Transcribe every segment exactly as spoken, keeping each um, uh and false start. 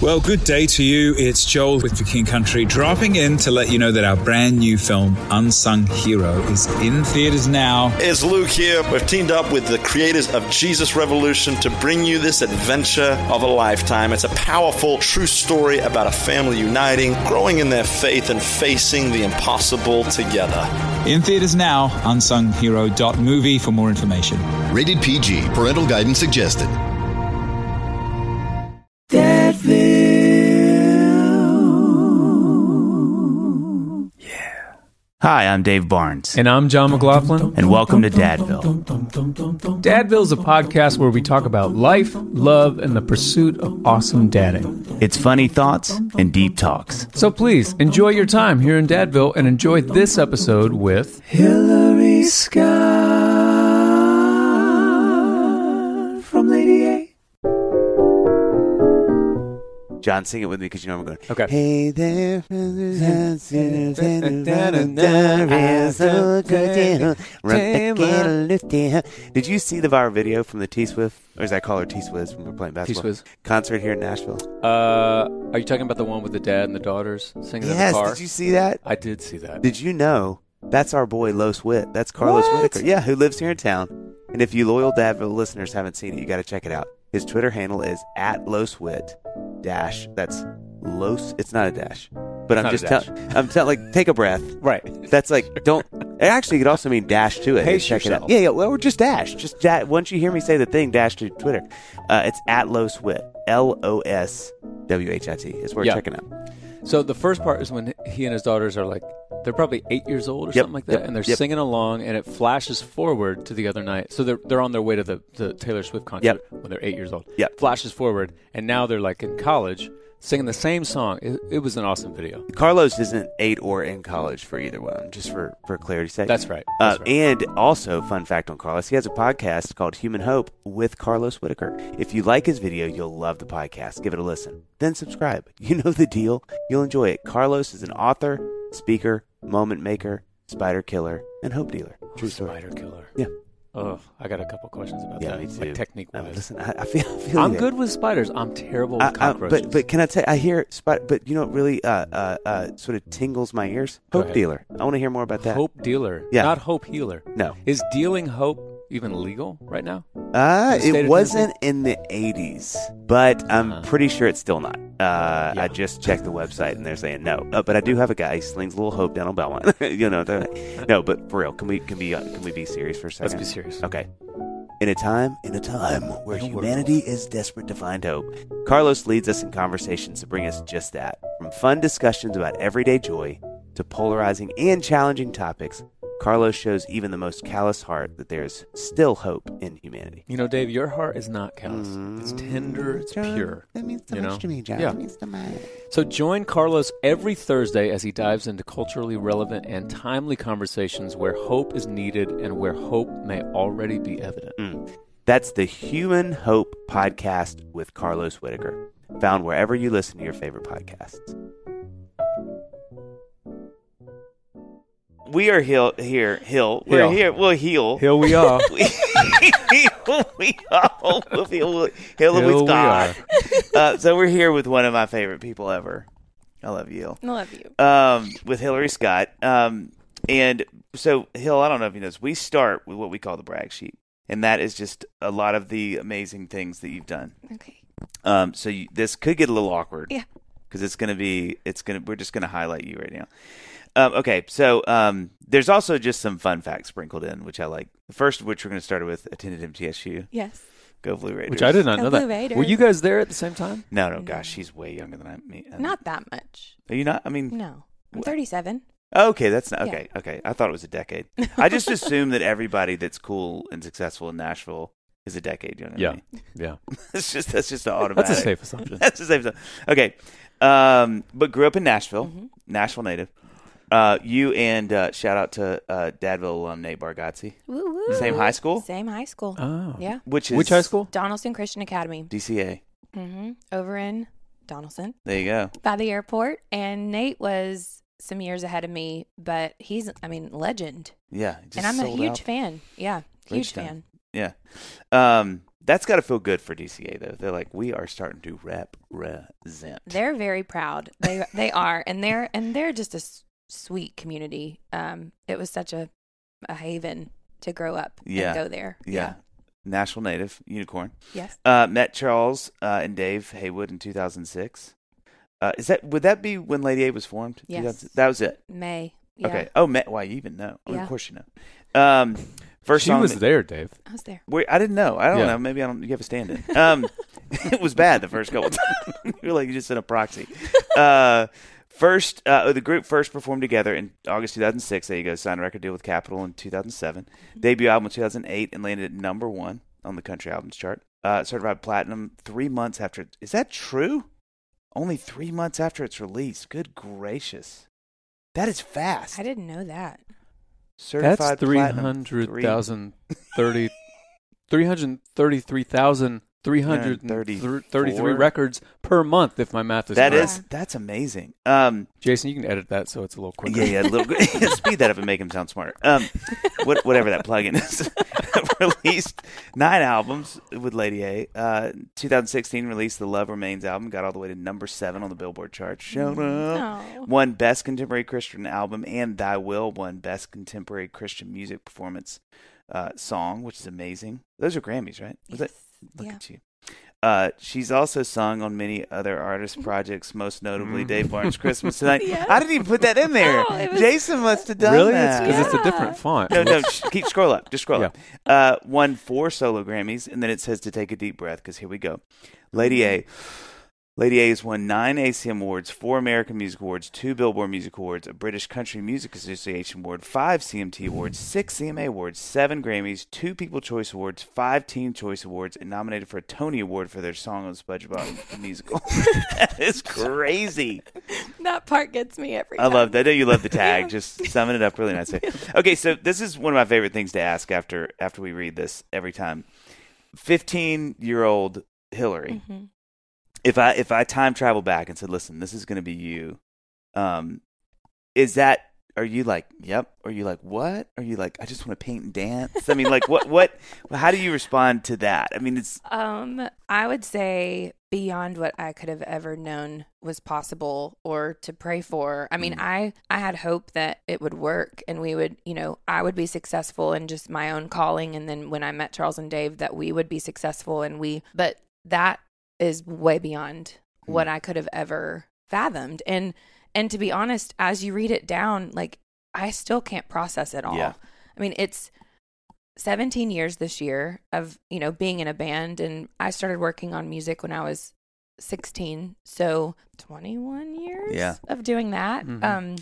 Well, good day to you. It's Joel with The King Country, dropping in to let you know that our brand new film, Unsung Hero, is in theaters now. It's Luke here. We've teamed up with the creators of Jesus Revolution to bring you this adventure of a lifetime. It's a powerful, true story about a family uniting, growing in their faith, and facing the impossible together. In theaters now, unsung hero dot movie for more information. Rated P G. Parental guidance suggested. Hi, I'm Dave Barnes. And I'm John McLaughlin. And welcome to Dadville. Dadville is a podcast where we talk about life, love, and the pursuit of awesome dadding. It's funny thoughts and deep talks. So please, enjoy your time here in Dadville and enjoy this episode with Hillary Scott from Lady A. John, sing it with me because you know I'm going. Okay. Hey there, did you see the viral video from the T-Swift, or as I call her, T-Swizz, when we're playing basketball? T-Swizz. Concert here in Nashville. Uh, are you talking about the one with the dad and the daughters singing yes, in the car? Yes, did you see that? I did see that. Did you know that's our boy Los Witt? That's Carlos What? Whitaker. Yeah, who lives here in town. And if you loyal Dadville listeners haven't seen it, you got to check it out. His Twitter handle is at Los Witt dash. That's Los. It's not a dash, but I'm not just a dash. telling. I'm telling. Like, take a breath. Right. That's like don't. It actually could also mean dash to it. Pace check yourself. it out. Yeah, yeah. Well, or just dash. Just da- once you hear me say the thing, dash to Twitter. Uh, it's at Los Witt. L O S W H I T. It's worth Yeah. checking out. So the first part is when he and his daughters are like, they're probably eight years old or Yep, something like that, yep, and they're yep. singing along, and it flashes forward to the other night. So they're they're on their way to the, the Taylor Swift concert Yep. when they're eight years old. Yep. Flashes forward, and now they're like in college singing the same song. It, it was an awesome video. Carlos isn't eight or in college for either one, just for, for clarity's sake. That's right. Uh, That's right. And also, fun fact on Carlos, he has a podcast called Human Hope with Carlos Whitaker. If you like his video, you'll love the podcast. Give it a listen. Then subscribe. You know the deal. You'll enjoy it. Carlos is an author, speaker, moment maker, spider killer, and hope dealer. True story. Spider killer. Yeah. Oh, I got a couple questions about Yeah, that. me too. Like technique Um, wise. listen, I, I feel, I feel I'm you. good with spiders. I'm terrible with I- I- cockroaches. but but can I tell? I hear spider, but you know what really uh, uh, uh, sort of tingles my ears? Go Hope ahead. dealer. I want to hear more about that. Hope dealer. Yeah. Not hope healer. No. Is dealing hope even legal right now? Uh, In the state it of wasn't in the eighties, but I'm Uh-huh. pretty sure it's still not. Uh, Yeah. I just checked the website and they're saying no. Uh, but I do have a guy. He slings a little hope down on Belmont. you know, the- no. But for real, can we can we uh, can we be serious for a second? Let's be serious. Okay. In a time, in a time where In a world. humanity is desperate to find hope, Carlos leads us in conversations to bring us just that. From fun discussions about everyday joy to polarizing and challenging topics, Carlos shows even the most callous heart that there is still hope in humanity. You know, Dave, your heart is not callous. It's tender. It's John, pure. That means so you much know? to me, John. Yeah. That means so much. So join Carlos every Thursday as he dives into culturally relevant and timely conversations where hope is needed and where hope may already be evident. Mm. That's the Human Hope Podcast with Carlos Whitaker, found wherever you listen to your favorite podcasts. We are Hill here. Hill. We're Hill. here. We'll heal. Here we are. we we all will heal. Hill Here with we God. Uh, so we're here with one of my favorite people ever. I love you. I love you. Um, with Hillary Scott. Um, and so Hill, I don't know if you know this. We start with what we call the brag sheet, and that is just a lot of the amazing things that you've done. Okay. Um, so you, this could get a little awkward. Yeah. Because it's gonna be, it's gonna, we're just gonna highlight you right now. Um, okay, so um, there's also just some fun facts sprinkled in, which I like. The first of which we're going to start with, attended M T S U. Yes. Go Blue Raiders. Which I did not Go know Blue that. Raiders. Were you guys there at the same time? No, no, gosh, she's way younger than I. Me. Not that much. Are you not? I mean, No. I'm What? thirty-seven. okay, that's not Yeah. okay. Okay, I thought it was a decade. I just assume that everybody that's cool and successful in Nashville is a decade younger Yeah. than me. Yeah. That's just that's just an automatic. That's a safe assumption. That's a safe assumption. Okay, um, but grew up in Nashville, Mhm. Nashville native. Uh, you and uh, shout out to uh, Dadville alum Nate Bargatze. Woo woo. Same high school? Same high school. Oh. Yeah. Which is Which high school? Donaldson Christian Academy. D C A. Mm-hmm. Over in Donaldson There you go. by the airport. And Nate was some years ahead of me, but he's, I mean, legend. Yeah. Just And I'm a sold huge out. fan. Yeah. Huge Bridgetown. fan. Yeah. Um, That's got to feel good for D C A, though. They're like, we are starting to represent. They're very proud. They they are, and they're and they're just a s- sweet community. Um, it was such a, a haven to grow up Yeah. and go there. Yeah. Yeah. National native, unicorn. Yes. Uh, met Charles uh, and Dave Haywood in two thousand six. Uh, is that would that be when Lady A was formed? Yes. two thousand That was it. May. Yeah. Okay. Oh, Met. Why you even know? Oh, Yeah. Of course you know. Um, first She song. was there, Dave. I was there. Wait, I didn't know. I don't Yeah. know. Maybe I don't. You have a stand-in. Um, it was bad the first couple times. You were like you just sent a proxy. Uh, first, uh, the group first performed together in August two thousand six. There you go. Signed a record deal with Capitol in two thousand seven. Debut album in two thousand eight and landed at number one on the country albums chart. Uh, certified platinum three months after. Is that true? Only three months after it's released. Good gracious, that is fast. I didn't know that. Certified That's three platinum, hundred three- thousand thirty, three hundred thirty-three thousand three hundred thirty-three records per month, if my math is That correct. is that's amazing. Um, Jason, you can edit that so it's a little quicker. yeah, yeah, a little bit. Speed that up and make him sound smart. Um, what, whatever that plugin is. Released nine albums with Lady A. Uh, twenty sixteen released the Love Remains album, got all the way to number seven on the Billboard chart. Shut up. Oh. Won Best Contemporary Christian Album, and Thy Will won Best Contemporary Christian Music Performance uh, Song, which is amazing. Those are Grammys, right? Was Yes. that? Look Yeah. at you. Uh, she's also sung on many other artist projects, most notably Dave Barnes' Christmas Tonight. Yeah. I didn't even put that in there. No, it was- Jason must have done Really? It's that. because it's a Yeah. different font. No, no, sh- keep scroll up. Just scroll Yeah. up. Uh, won four solo Grammys, and then it says to take a deep breath because here we go. Lady A. Lady A has won nine A C M Awards, four American Music Awards, two Billboard Music Awards, a British Country Music Association Award, five C M T Awards, six C M A Awards, seven Grammys, two People's Choice Awards, five Teen Choice Awards, and nominated for a Tony Award for their song on SpongeBob the Musical. That is crazy. That part gets me every I time. love that. I know you love the tag. Just summing it up really nicely. Okay, so this is one of my favorite things to ask after after we read this every time. Fifteen-year-old Hillary. Mhm. If I if I time travel back and said, "Listen, this is going to be you," um, is that? Are you like, "Yep"? Are you like, "What"? Are you like, "I just want to paint and dance"? I mean, like, what? What? How do you respond to that? I mean, it's Um, I would say beyond what I could have ever known was possible or to pray for. I mean, Mm. I I had hope that it would work and we would, you know, I would be successful in just my own calling, and then when I met Charles and Dave, that we would be successful, and we. But that is way beyond Mm. what I could have ever fathomed, and and to be honest, as you read it down, like I still can't process it all. Yeah. I mean, it's seventeen years this year of, you know, being in a band, and I started working on music when I was sixteen. So twenty-one years Yeah. of doing that. Mhm. Um,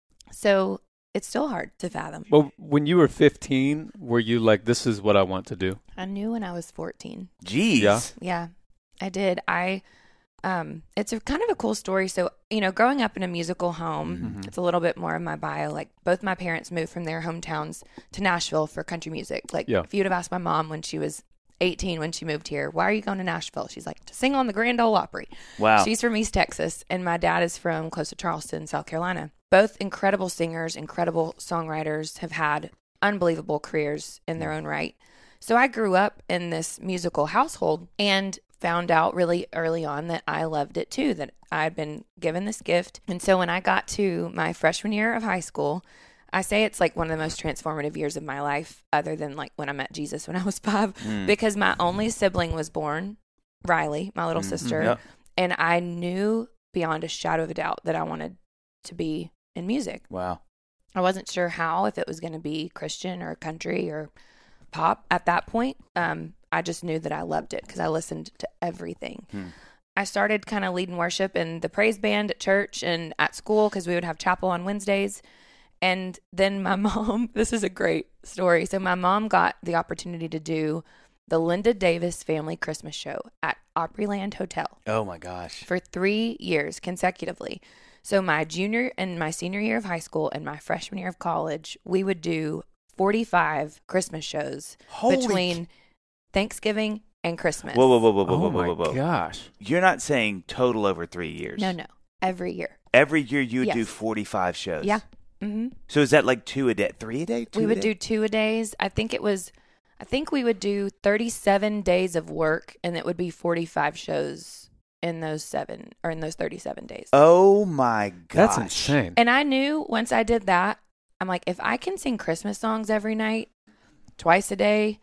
so it's still hard to fathom. Well, when you were fifteen, were you like, this is what I want to do? I knew when I was fourteen. geez. Yeah. Yeah, I did. I, um, it's a kind of a cool story. So, you know, growing up in a musical home, Mhm. it's a little bit more of my bio. Like both my parents moved from their hometowns to Nashville for country music. Like Yeah. if you'd have asked my mom when she was eighteen, when she moved here, why are you going to Nashville? She's like, to sing on the Grand Ole Opry. Wow. She's from East Texas, and my dad is from close to Charleston, South Carolina. Both incredible singers, incredible songwriters, have had unbelievable careers in their own right. So I grew up in this musical household and found out really early on that I loved it too, that I'd been given this gift. And so when I got to my freshman year of high school, I say it's like one of the most transformative years of my life, other than like when I met Jesus when I was five, Mm. because my only sibling was born, Riley, my little Mhm. sister. Yep. And I knew beyond a shadow of a doubt that I wanted to be in music. Wow. I wasn't sure how, if it was going to be Christian or country or pop at that point. Um, I just knew that I loved it because I listened to everything. Hmm. I started kind of leading worship in the praise band at church and at school because we would have chapel on Wednesdays. And then my mom, this is a great story. So my mom got the opportunity to do the Linda Davis Family Christmas Show at Opryland Hotel Oh my gosh. for three years consecutively. So my junior and my senior year of high school and my freshman year of college, we would do forty-five Christmas shows Holy between Thanksgiving and Christmas. Whoa, whoa, whoa, whoa, whoa, Oh whoa, my whoa, whoa. gosh. You're not saying total over three years. No, no. Every year. Every year you would do Yes. forty-five shows. Yeah. hmm So is that like two a day, three a day? Two We a would day? do two a days. I think it was, I think we would do thirty-seven days of work, and it would be forty-five shows in those seven or in those thirty-seven days. Oh my gosh. That's insane. And I knew once I did that, I'm like, if I can sing Christmas songs every night, twice a day,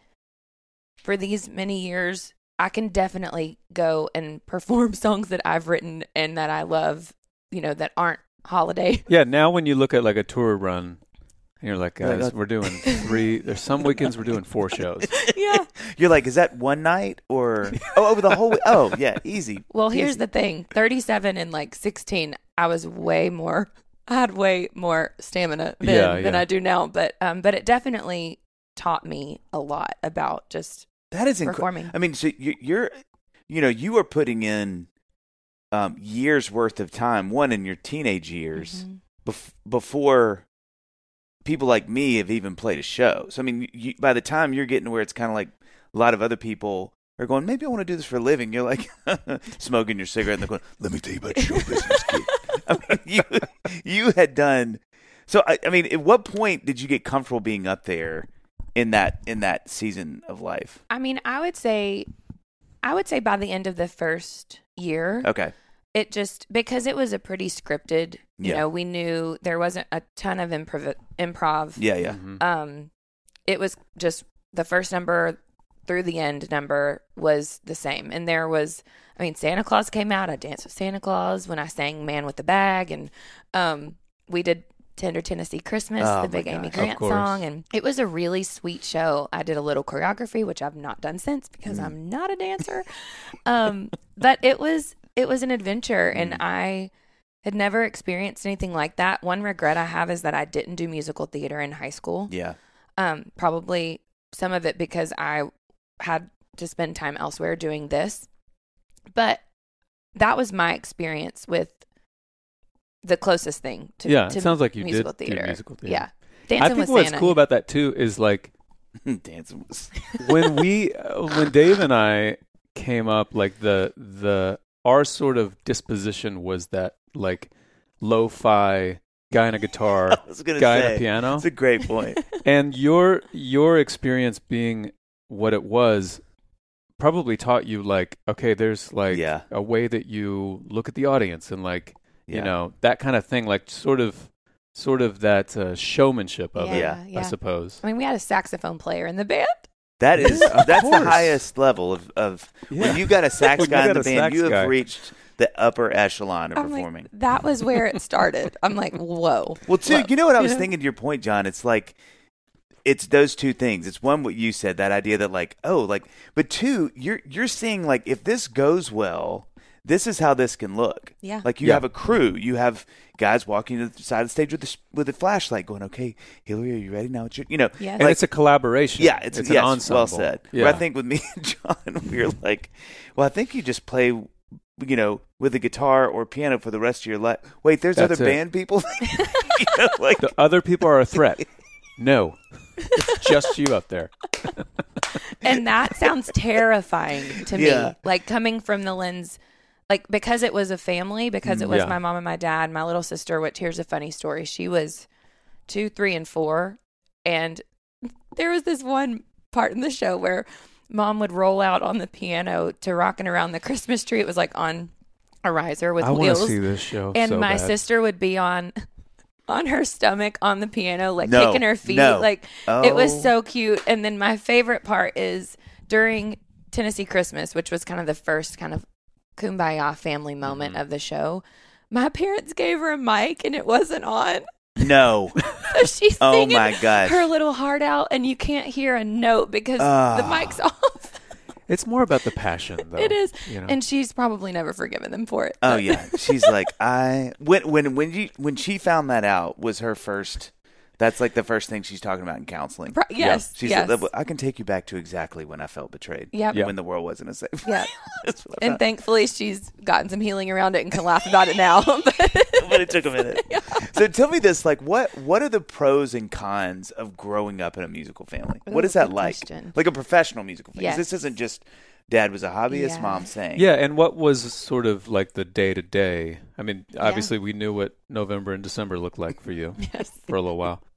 for these many years, I can definitely go and perform songs that I've written and that I love, you know, that aren't holiday. Yeah, now when you look at like a tour run, and you're like, guys, Like, we're doing three. There's some weekends we're doing four shows. Yeah. You're like, is that one night or oh over the whole week? Oh yeah, easy. Well, here's Easy. the thing: thirty-seven and like sixteen, I was way more. I had way more stamina then Yeah, than yeah. I do now. But um, but it definitely taught me a lot about just That is performing. incredible. I mean, so you, you're, you know, you are putting in um, years worth of time. One in your teenage years Mhm. bef- before people like me have even played a show. So I mean, you, by the time you're getting to where it's kind of like a lot of other people are going, maybe I want to do this for a living. You're like smoking your cigarette and they're going, let me tell you about show business, kid. I mean, you you had done. So I, I mean, at what point did you get comfortable being up there in that in that season of life? I mean, I would say, I would say by the end of the first year, Okay. it just because it was a pretty scripted. You Yeah. know, we knew there wasn't a ton of improv. Improv. Yeah, yeah. Mhm. Um, it was just the first number through the end number was the same, and there was, I mean, Santa Claus came out. I danced with Santa Claus when I sang "Man with the Bag," and um, we did "Tender Tennessee Christmas," Oh, the my big Amy gosh. Of Grant course. song, and it was a really sweet show. I did a little choreography, which I've not done since because Mm. I'm not a dancer. um, but it was it was an adventure, Mm. and I had never experienced anything like that. One regret I have is that I didn't do musical theater in high school. Yeah. Um, probably some of it because I had to spend time elsewhere doing this. But that was my experience with the closest thing to, Yeah, to it sounds like you musical did theater. do musical theater. Yeah. I Dancing think with what's Santa. cool about that too is like Dancing was. when we uh, when Dave and I came up, like the the our sort of disposition was that like lo-fi guy on a guitar, I was gonna guy say, on a piano, That's a great point. and your your experience being what it was probably taught you like, okay, there's like Yeah. a way that you look at the audience and like Yeah. you know that kind of thing, like sort of sort of that uh, showmanship of Yeah, it, yeah. I suppose. I mean, we had a saxophone player in the band. That is Of that's the course. highest level of, of Yeah. when you got a sax When you guy in got the a band, sax you have guy. reached the upper echelon of I'm performing. like, that was where it started. I'm like, whoa. Well, too, Whoa. you know what I was You know? thinking to your point, John? It's like, it's those two things. It's one, what you said, that idea that like, oh, like, but two, you're, you're seeing like, if this goes well, this is how this can look. Yeah. Like you Yeah. have a crew, you have guys walking to the side of the stage with the, with a flashlight going, okay, Hillary, are you ready now? It's your, you know, Yes. And like, it's a collaboration. yeah, it's, it's yes, an ensemble. well said. Yeah. Where I think with me and John, we were like, well, I think you just play, you know, with a guitar or piano for the rest of your life. Wait, there's That's other it. band people? You know, like, The other people are a threat. No, it's just you up there. And that sounds terrifying to Yeah. me. Like coming from the lens, like because it was a family, because it was Yeah. my mom and my dad, my little sister, which here's a funny story. She was two, three, and four. And there was this one part in the show where mom would roll out on the piano to Rockin' Around the Christmas Tree. It was like on a riser with I want wheels. to see this show. and so my bad. sister would be on on her stomach on the piano, like No, kicking her feet. no. Like it was Oh. so cute. And then my favorite part is during Tennessee Christmas, which was kind of the first kind of kumbaya family moment Mm-hmm. of the show. My parents gave her a mic and it wasn't on. no. So she's Oh singing my gosh. her little heart out and you can't hear a note because Ah. the mic's off. It's more about the passion, though. It is. You know? And she's probably never forgiven them for it. Oh but- yeah, she's like I when when when you when she found that out was her first. That's like the first thing she's talking about in counseling. Pro- yes, she's yes. like, I can take you back to exactly when I felt betrayed. Yep. Yeah. when the world wasn't a safe. Yeah. That's what I And thought. thankfully she's gotten some healing around it and can laugh about it now. But But it took a minute. So tell me this: like, what what are the pros and cons of growing up in a musical family? what Ooh, is that good like? question. Like a professional musical family. 'Cause Yes. This isn't just dad was a hobbyist, Yeah. mom sang. Yeah, and what was sort of like the day to day? I mean, obviously we knew what November and December looked like for you yes. for a little while.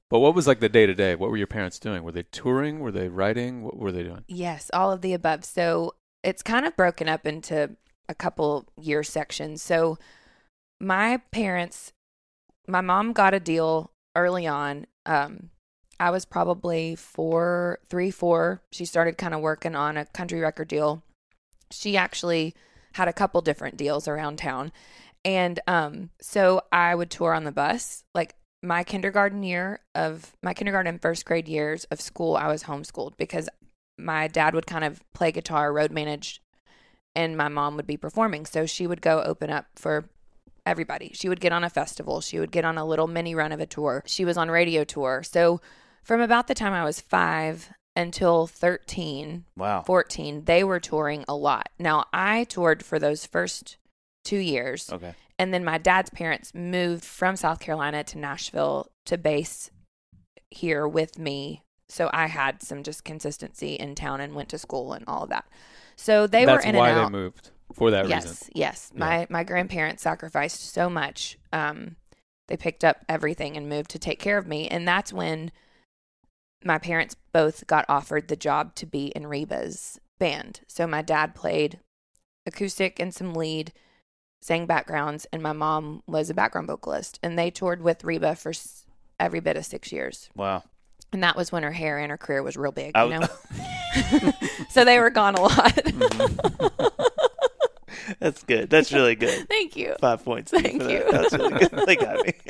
But what was like the day to day? What were your parents doing? Were they touring? Were they writing? What were they doing? Yes, all of the above. So it's kind of broken up into a couple year sections. So my parents, my mom got a deal early on. Um, I was probably four, three, four. She started kind of working on a country record deal. She actually had a couple different deals around town. And um, so I would tour on the bus. Like my kindergarten year of my kindergarten and first grade years of school, I was homeschooled because my dad would kind of play guitar, road manage, and my mom would be performing. So she would go open up for everybody. She would get on a festival. She would get on a little mini run of a tour. She was on radio tour. So from about the time I was five until thirteen, Wow. fourteen, they were touring a lot. Now, I toured for those first two years. Okay. And then my dad's parents moved from South Carolina to Nashville to base here with me. So I had some just consistency in town and went to school and all of that. So they That's were in why and they out. moved for that yes, reason. Yes. Yeah. My my grandparents sacrificed so much. Um, they picked up everything and moved to take care of me. And that's when my parents both got offered the job to be in Reba's band. So my dad played acoustic and some lead, sang backgrounds, and my mom was a background vocalist. And they toured with Reba for s- every bit of six years. Wow. And that was when her hair and her career was real big, I you was- know? So they were gone a lot. That's good. That's really good. Thank you. Five points. Thank for you. That. That's really good. They got me.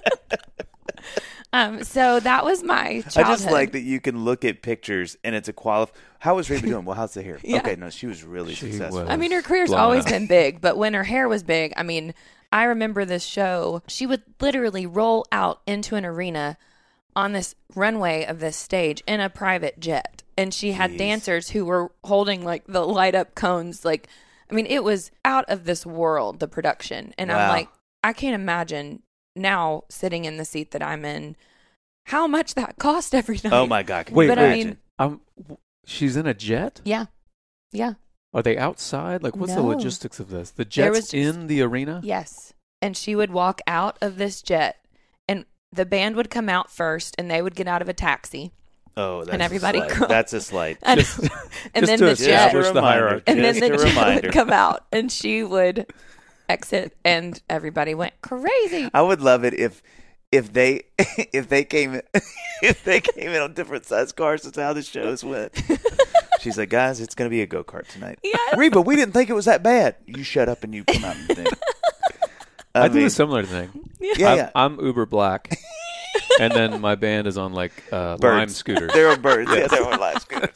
Um, so that was my childhood. I just like that you can look at pictures and it's a qualif. How was Reba doing? Well, how's the hair? Yeah. Okay, no, she was really She successful. was. I mean, her career's Blowing always up. been big, but when her hair was big, I mean, I remember this show. She would literally roll out into an arena on this runway of this stage in a private jet. And she had Jeez. dancers who were holding like the light up cones. Like, I mean, it was out of this world, the production. And I'm Wow. like, I can't imagine now sitting in the seat that I'm in, how much that cost every night. Oh my God! Can Wait, you But I imagine? mean- Um, w- she's in a jet? Yeah. Yeah. Are they outside? Like, what's the No. logistics of this? The There jet's was just- in the arena? Yes. And she would walk out of this jet, and the band would come out first, and they would get out of a taxi. oh, that's and everybody a slight. cried. That's a slight. And, Just- and just then to the establish jet, the reminder. hierarchy. and then Just the a jet reminder. would come out, and she would exit, and everybody went crazy. I would love it if if they if they came if they came in on different size cars. That's how the shows went. She's like, guys, it's gonna be a go kart tonight. Yes. Reba, we didn't think it was that bad. You shut up and you come out and think. I, I do mean, a similar thing. yeah, I'm, yeah. I'm Uber Black, and then my band is on like uh, Birds. Lime scooters. They're on birds. Yeah, they're on live scooters.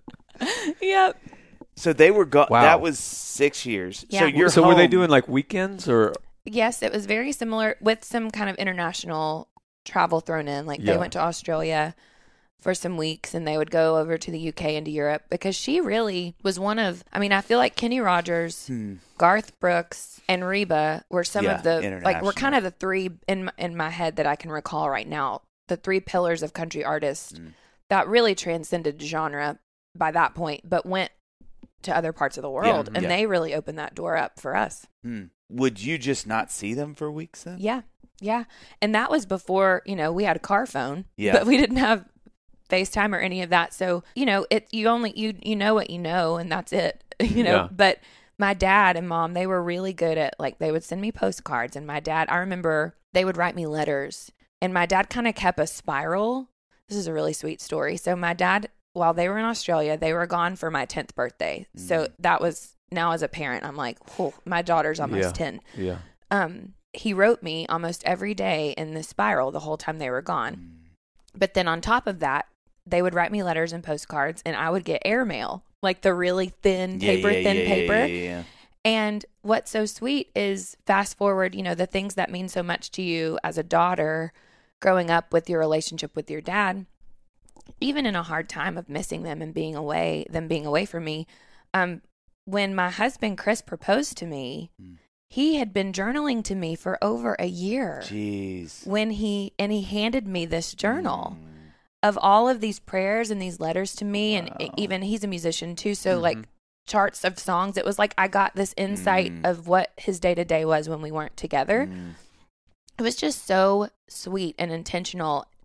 Yep. So they were gone. Wow. That was six years. Yeah. So you're so were they home. doing like weekends or? Yes, it was very similar with some kind of international travel thrown in. Like Yeah. they went to Australia for some weeks and they would go over to the U K and to Europe because she really was one of, I mean, I feel like Kenny Rogers, Hmm. Garth Brooks, and Reba were some Yeah, of the, like, international. we're kind of the three in, my- in my head that I can recall right now, the three pillars of country artists Mm. that really transcended genre by that point, but went to other parts of the world. and yeah. they really opened that door up for us. Hmm. Would you just not see them for weeks then? Yeah. Yeah. And that was before, you know, we had a car phone, Yeah. but we didn't have FaceTime or any of that. So, you know, it, you only, you, you know what you know, and that's it, you know, Yeah. but my dad and mom, they were really good at, like, they would send me postcards, and my dad, I remember they would write me letters, and my dad kind of kept a spiral. This is a really sweet story. So my dad, while they were in Australia, they were gone for my tenth birthday. So Mm. that was, now as a parent, I'm like, oh, my daughter's almost Yeah. ten. Yeah. Um, he wrote me almost every day in this spiral the whole time they were gone. But then on top of that, they would write me letters and postcards, and I would get airmail, like the really thin, Yeah, paper yeah, thin yeah, yeah, paper. yeah, yeah, yeah. And what's so sweet is fast forward, you know, the things that mean so much to you as a daughter growing up with your relationship with your dad, even in a hard time of missing them and being away, them being away from me. Um, when my husband, Chris, proposed to me, Mm. he had been journaling to me for over a year. Jeez. When he, and he handed me this journal Mm. of all of these prayers and these letters to me. Wow. And even he's a musician too. So Mhm. like charts of songs, it was like I got this insight Mm. of what his day to day was when we weren't together. Mm. It was just so sweet and intentional.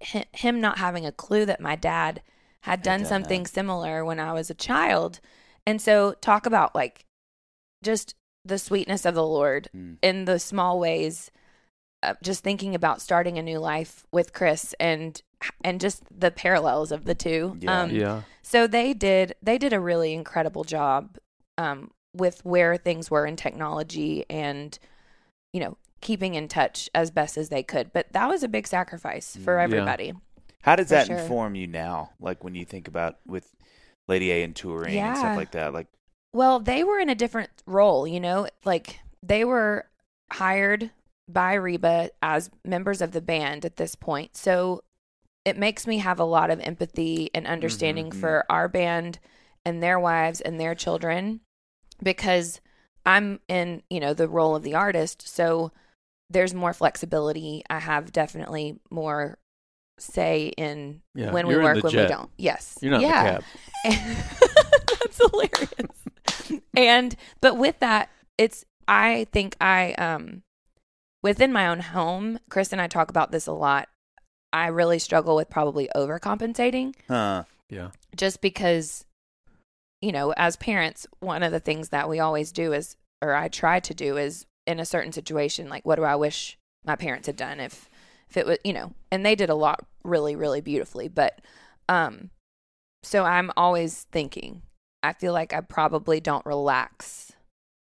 hi- him not having a clue that my dad had done done something that. similar when I was a child. And so talk about like just the sweetness of the Lord Mm. in the small ways. Uh, just thinking about starting a new life with Chris and and just the parallels of the two. Yeah. Um, Yeah. So they did they did a really incredible job um, with where things were in technology and, you know, keeping in touch as best as they could. But that was a big sacrifice for Yeah. everybody. How does For that sure. inform you now? Like when you think about with Lady A and touring and Yeah. stuff like that. Like, Well, they were in a different role, you know, like they were hired by Reba as members of the band at this point. So it makes me have a lot of empathy and understanding Mhm. for our band and their wives and their children because I'm in, you know, the role of the artist. So there's more flexibility. I have definitely more say in Yeah, when we you're in work, the when jet. we don't. Yes. You're not yeah. in the cab. That's hilarious. And but with that, it's I think I um within my own home, Chris and I talk about this a lot. I really struggle with probably overcompensating huh? Yeah. just because, you know, as parents, one of the things that we always do is, or I try to do is in a certain situation, like, what do I wish my parents had done if, if it was, you know, and they did a lot really, really beautifully. But, um, so I'm always thinking, I feel like I probably don't relax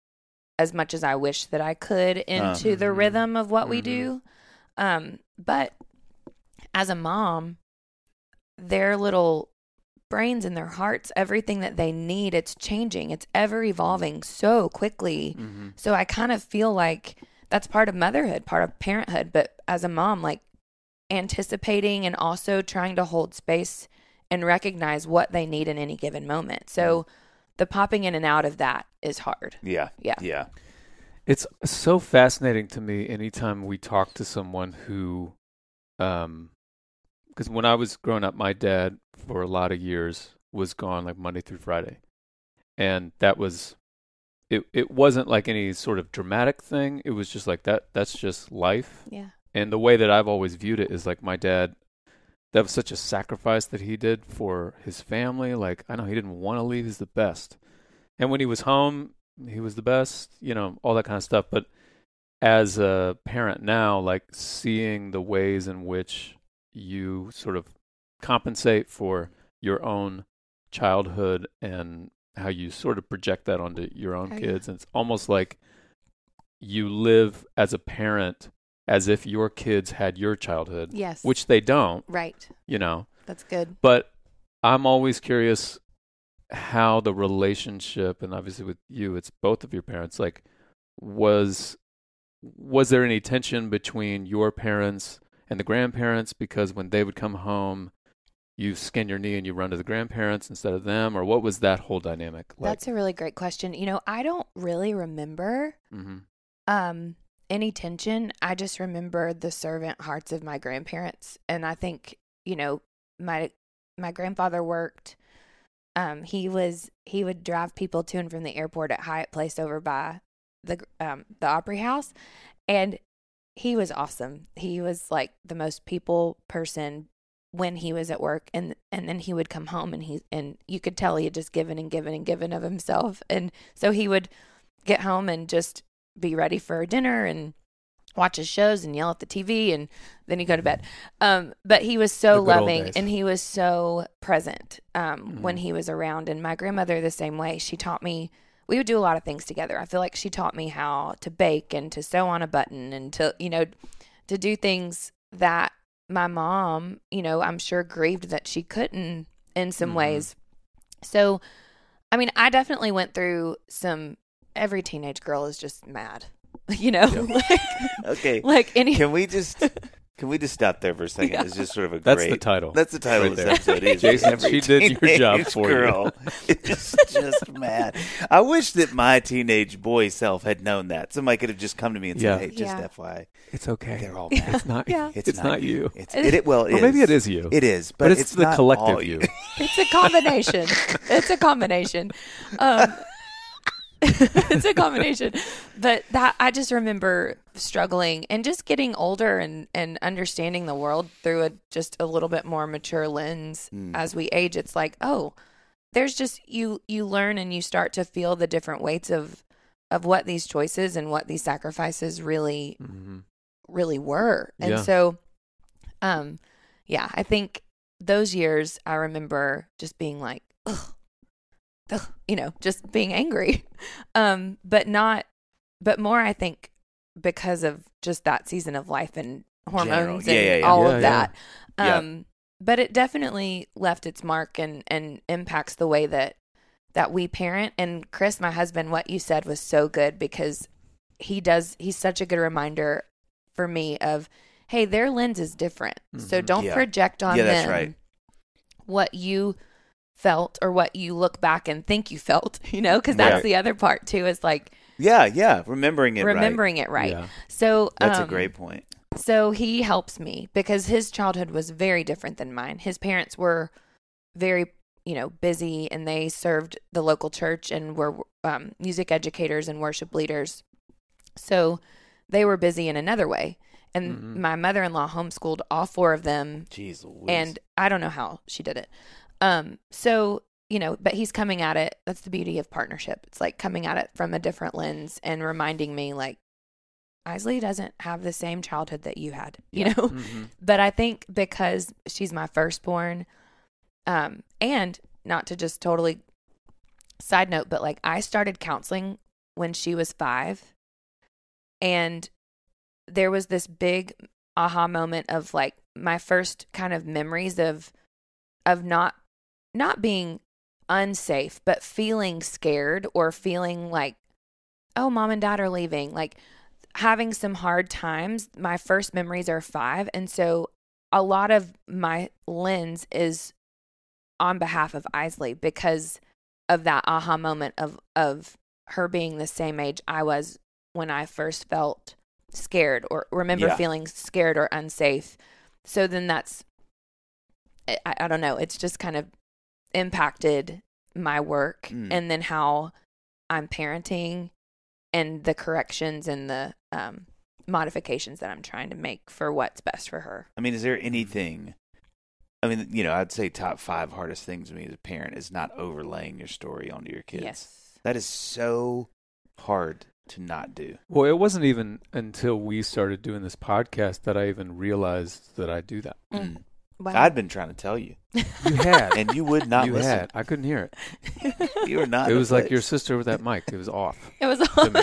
as much as I wish that I could into the Mhm. rhythm of what we Mhm. do. Um, but as a mom, their little brains and their hearts, everything that they need, it's changing. It's ever evolving so quickly. Mm-hmm. So I kind of feel like that's part of motherhood, part of parenthood. But as a mom, like anticipating and also trying to hold space and recognize what they need in any given moment. So the popping in and out of that is hard. Yeah. Yeah. Yeah. It's so fascinating to me anytime we talk to someone who, um, because when I was growing up, my dad for a lot of years was gone like Monday through Friday. And that was, it, it wasn't like any sort of dramatic thing. It was just like that, that's just life. Yeah. And the way that I've always viewed it is like my dad, that was such a sacrifice that he did for his family. Like, I know he didn't want to leave. He's the best. And when he was home, he was the best, you know, all that kind of stuff. But as a parent now, like seeing the ways in which you sort of compensate for your own childhood and how you sort of project that onto your own Oh, yeah. kids. And it's almost like you live as a parent as if your kids had your childhood, Yes. which they don't, Right. you know. That's good. But I'm always curious how the relationship, and obviously with you, it's both of your parents, like was was there any tension between your parents and the grandparents? Because when they would come home, you skin your knee and you run to the grandparents instead of them? Or what was that whole dynamic like? That's a really great question. You know, I don't really remember Mm-hmm. um any tension. I just remember the servant hearts of my grandparents. And I think, you know, my my grandfather worked um he was he would drive people to and from the airport at Hyatt Place over by the um the Opry House, and he was awesome. He was like the most people person when he was at work, and and then he would come home and he and you could tell he had just given and given and given of himself. And so he would get home and just be ready for dinner and watch his shows and yell at the T V, and then he'd go to bed. Um, but he was so The good old loving days. and he was so present um, Mhm. when he was around. And my grandmother the same way. She taught me, we would do a lot of things together. I feel like she taught me how to bake and to sew on a button and to, you know, to do things that my mom, you know, I'm sure grieved that she couldn't in some Mhm. ways. So, I mean, I definitely went through some, every teenage girl is just mad, you know, like, Okay. like any, Can we just can we just stop there for a second? Yeah. It's just sort of a That's great. the title. That's the title right of this there. episode. Is Jason, Every she did your job Teenage for you. girl is just mad. I wish that my teenage boy self had known that. Somebody could have just come to me and Yeah. said, "Hey, just Yeah. F Y I, It's okay. they're all mad. It's not. Yeah. It's, It's not you. It's it, it well, it Or maybe is. it is you. It is, but, But it's the not collective all you. it's a combination. It's a combination. Um, it's a combination. But that I just remember struggling and just getting older and, and understanding the world through a just a little bit more mature lens Mm. as we age. It's like, oh, there's just you you learn and you start to feel the different weights of of what these choices and what these sacrifices really Mm-hmm. really were. And Yeah. so um yeah, I think those years I remember just being like, ugh, ugh, you know, just being angry. Um, but not, but more, I think, because of just that season of life and hormones Yeah, and yeah, yeah. all Yeah, of yeah. that. Yeah. Um, but it definitely left its mark and, and impacts the way that, that we parent. And Chris, my husband, what you said was so good because he does, he's such a good reminder for me of, hey, their lens is different. So Mhm. don't Yeah. project on Yeah, that's them right. what you felt or what you look back and think you felt, you know, because that's Right. the other part too, is like Yeah, yeah. Remembering it right. remembering it right. Yeah. So That's a um, great point. So he helps me because his childhood was very different than mine. His parents were very, you know, busy and they served the local church and were um, music educators and worship leaders. So they were busy in another way. And Mhm. my mother-in-law homeschooled all four of them. Jeez Louise. And I don't know how she did it. Um, so, you know, but he's coming at it. That's the beauty of partnership. It's like coming at it from a different lens and reminding me like, Isley doesn't have the same childhood that you had, you know? Mhm. But I think because she's my firstborn, um, and not to just totally side note, but like I started counseling when she was five. And there was this big aha moment of like my first kind of memories of of not not being unsafe, but feeling scared or feeling like, oh, mom and dad are leaving, like having some hard times. My first memories are five. And so a lot of my lens is on behalf of Isley because of that aha moment of, of her being the same age I was when I first felt scared or remember Yeah. feeling scared or unsafe. So then that's, I, I don't know, it's just kind of impacted my work Mm. and then how I'm parenting and the corrections and the um, modifications that I'm trying to make for what's best for her. I mean, is there anything? I mean, you know, I'd say top five hardest things to me as a parent is not overlaying your story onto your kids. Yes. That is so hard to not do. Well, it wasn't even until we started doing this podcast that I even realized that I do that. Mm. Wow. I'd been trying to tell you, You had. and you would not you listen. had. I couldn't hear it. You were not. It in a was like place. your sister with that mic. It was off It was to all. me.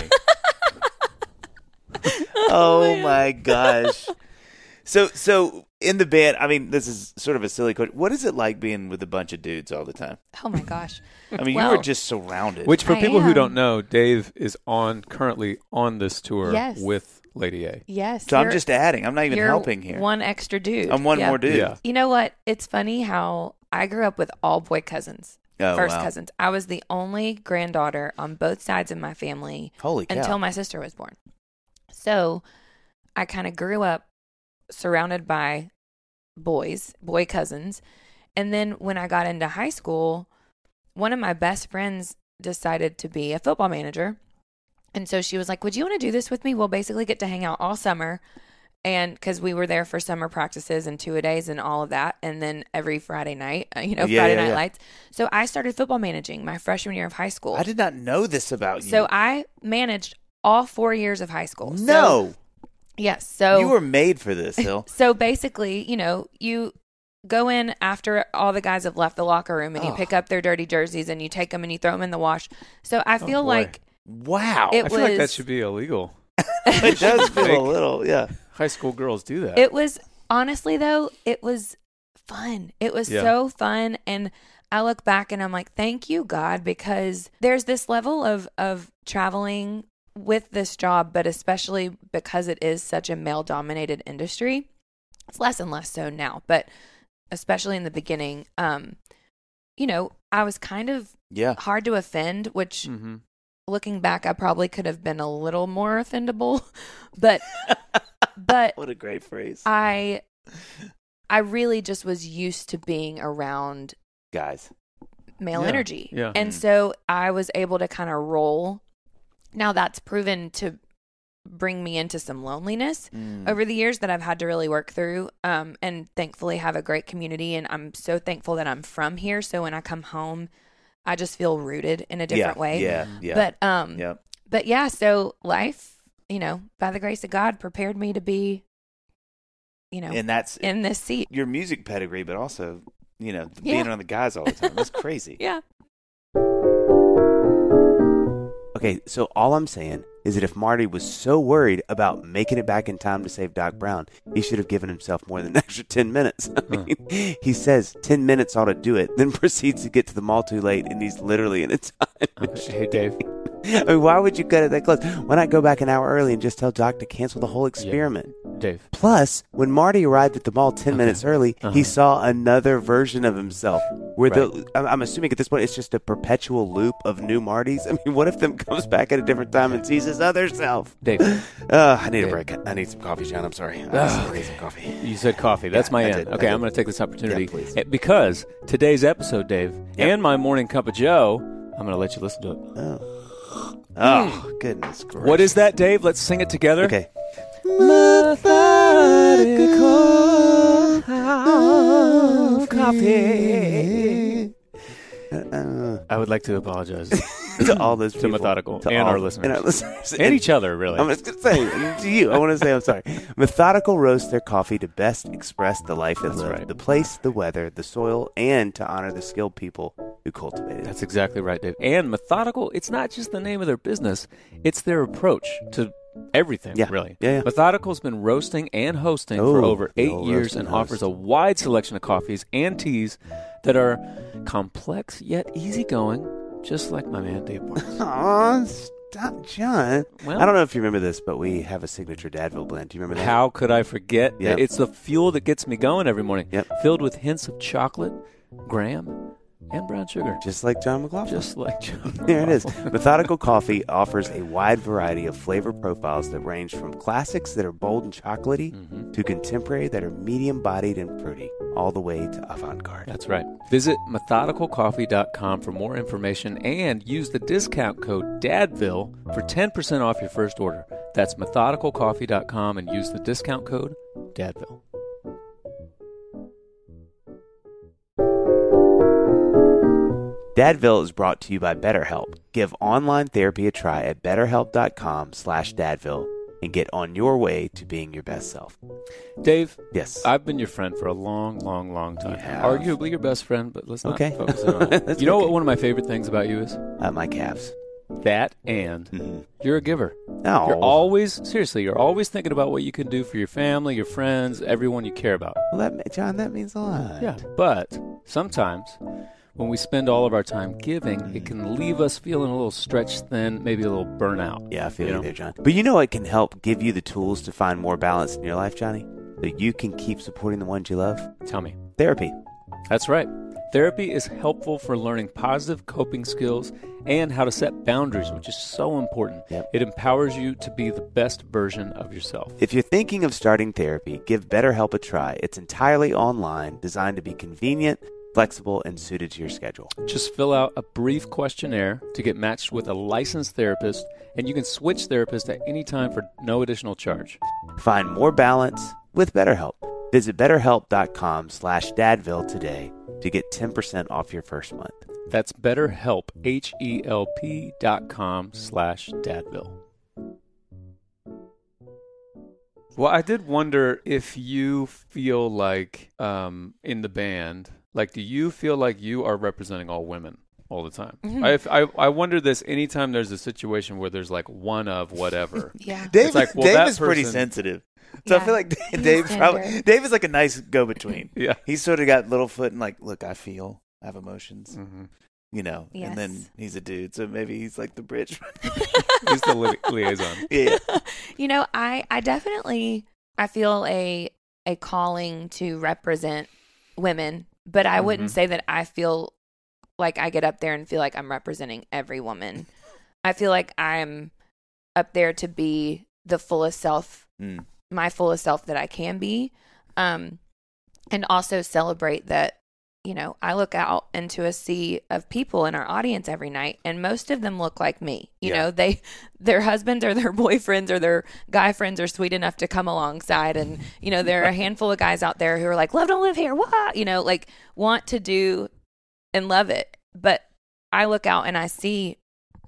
Oh my gosh. So, so in the band, I mean, this is sort of a silly question. What is it like being with a bunch of dudes all the time? Oh my gosh. I mean, you Well- were just surrounded. Which, for I people who am. don't know, Dave is on currently on this tour Yes. with Lady A. Yes. so I'm you're- just adding. I'm not even you're helping here. One extra dude. I'm one Yeah. more dude. Yeah. You know what? It's funny how I grew up with all boy cousins, Oh, first wow. cousins. I was the only granddaughter on both sides of my family Holy cow. until my sister was born. So I kind of grew up surrounded by boys, boy cousins. And then when I got into high school, one of my best friends decided to be a football manager. And so she was like, would you want to do this with me? We'll basically get to hang out all summer. And because we were there for summer practices and two-a-days and all of that. And then every Friday night, uh, you know, Yeah, Friday yeah, night yeah. lights. So I started football managing my freshman year of high school. I did not know this about you. So I managed all four years of high school. So, no. yes. So You were made for this, Hill. so basically, you know, you go in after all the guys have left the locker room and you Oh. pick up their dirty jerseys and you take them and you throw them in the wash. So I feel boy. like Wow. It I feel like that was- should be illegal. it does feel a Make- little, yeah. High school girls do that. it was honestly though, it was fun. It was Yeah. so fun. And I look back and I'm like, thank you, God, because there's this level of, of traveling with this job, but especially because it is such a male dominated industry. It's less and less so now, but especially in the beginning, um, you know, I was kind of Yeah. hard to offend, which hmm looking back, I probably could have been a little more offendable, but, but What a great phrase. I, I really just was used to being around Guys. male Yeah, energy. yeah. And Mm. so I was able to kind of roll Now that's proven to bring me into some loneliness Mm. over the years that I've had to really work through. Um, and thankfully have a great community, and I'm so thankful that I'm from here. So when I come home, I just feel rooted in a different yeah, way. Yeah, yeah. But um, yeah. but yeah, so life, you know, by the grace of God, prepared me to be, you know, And that's in this seat. your music pedigree, but also, you know, Yeah. being around the guys all the time. That's crazy. Yeah. Okay, so all I'm saying is that if Marty was so worried about making it back in time to save Doc Brown, he should have given himself more than an extra ten minutes. I mean, he says ten minutes ought to do it, then proceeds to get to the mall too late, and he's literally in a time machine. Hey, Dave. I mean, why would you cut it that close? Why not go back an hour early and just tell Doc to cancel the whole experiment? Dave. Plus, when Marty arrived at the mall ten Okay. minutes early, Uh-huh. he saw another version of himself. Where the Right. I'm, I'm assuming at this point it's just a perpetual loop of new Martys. I mean, what if them comes back at a different time and sees his other self? Dave. Uh, I need Dave. a break. I need some coffee, John. I'm sorry. I Ugh. just need some coffee. You said coffee. That's Yeah, my I end. did. I Okay, did. I'm going to take this opportunity. Yeah, please. Eh, Because today's episode, Dave, Yep. and my morning cup of Joe, I'm going to let you listen to it. Oh, oh goodness gracious. What is that, Dave? Let's sing it together. Okay. Methodical coffee. Uh, I would like to apologize to all those to people, Methodical to and all- our listeners. and our listeners, and each other, really. I'm just gonna say to you. I want to say I'm sorry. Methodical roast their coffee to best express the life it That's lived, right. the place, the weather, the soil, and to honor the skilled people who cultivated it. That's exactly right, Dave. And Methodical, it's not just the name of their business, it's their approach to everything, Yeah. really. Yeah, yeah. Methodical's been roasting and hosting Oh, for over the eight old years roast and and offers host. a wide selection of coffees and teas that are complex yet easygoing, just like my man Dave Barnes. Aw, stop, John. Well- I don't know if you remember this, but we have a signature Dadville blend. Do you remember that? How could I forget? Yep. It's the fuel that gets me going every morning, Yep. filled with hints of chocolate, graham, and brown sugar. Just like John McLaughlin. Just like John. There it is. Methodical Coffee offers a wide variety of flavor profiles that range from classics that are bold and chocolatey Mhm. to contemporary that are medium-bodied and fruity, all the way to avant-garde. That's right. Visit methodical coffee dot com for more information and use the discount code DADVILLE for ten percent off your first order. That's methodical coffee dot com and use the discount code DADVILLE. Dadville is brought to you by BetterHelp. Give online therapy a try at betterhelp.com slash dadville and get on your way to being your best self. Dave, Yes. I've been your friend for a long, long, long time. You have. Arguably your best friend, but let's not Okay. focus on it. That's You know okay. what one of my favorite things about you is? Uh, my calves. That and Mhm. you're a giver. Oh. You're always, seriously, you're always thinking about what you can do for your family, your friends, everyone you care about. Well, that, ma- John, that means a lot. Yeah, but sometimes when we spend all of our time giving, it can leave us feeling a little stretched thin, maybe a little burnout. Yeah, I feel You you, know? there, John. But you know what can help give you the tools to find more balance in your life, Johnny? So you can keep supporting the ones you love? Tell me. Therapy. That's right. Therapy is helpful for learning positive coping skills and how to set boundaries, which is so important. Yep. It empowers you to be the best version of yourself. If you're thinking of starting therapy, give BetterHelp a try. It's entirely online, designed to be convenient, flexible, and suited to your schedule. Just fill out a brief questionnaire to get matched with a licensed therapist, and you can switch therapists at any time for no additional charge. Find more balance with BetterHelp. Visit betterhelp.com slash dadville today to get ten percent off your first month. That's BetterHelp, H E L P dot com slash Dadville. Well, I did wonder if you feel like um, in the band, like, do you feel like you are representing all women all the time? Mhm. I, I I wonder this anytime there's a situation where there's like one of whatever. Yeah. Dave, It's like, well, Dave that is pretty person- sensitive. So I Yeah. feel like He's Dave probably tender. Dave is like a nice go between. Yeah. He's sort of got little foot and like, look, I feel, I have emotions, Mm-hmm. you know. And then Yes. he's a dude, so maybe he's like the bridge. He's the li- liaison. yeah. You know, I, I definitely I feel a a calling to represent women, but I wouldn't Mhm. say that I feel like I get up there and feel like I'm representing every woman. I feel like I'm up there to be the fullest self, Mm. my fullest self that I can be, um, and also celebrate that, you know, I look out into a sea of people in our audience every night, and most of them look like me. You Yeah. know, they, their husbands or their boyfriends or their guy friends are sweet enough to come alongside. And, you know, there are a handful of guys out there who are like, love don't live here. What? You know, like want to do and love it. But I look out and I see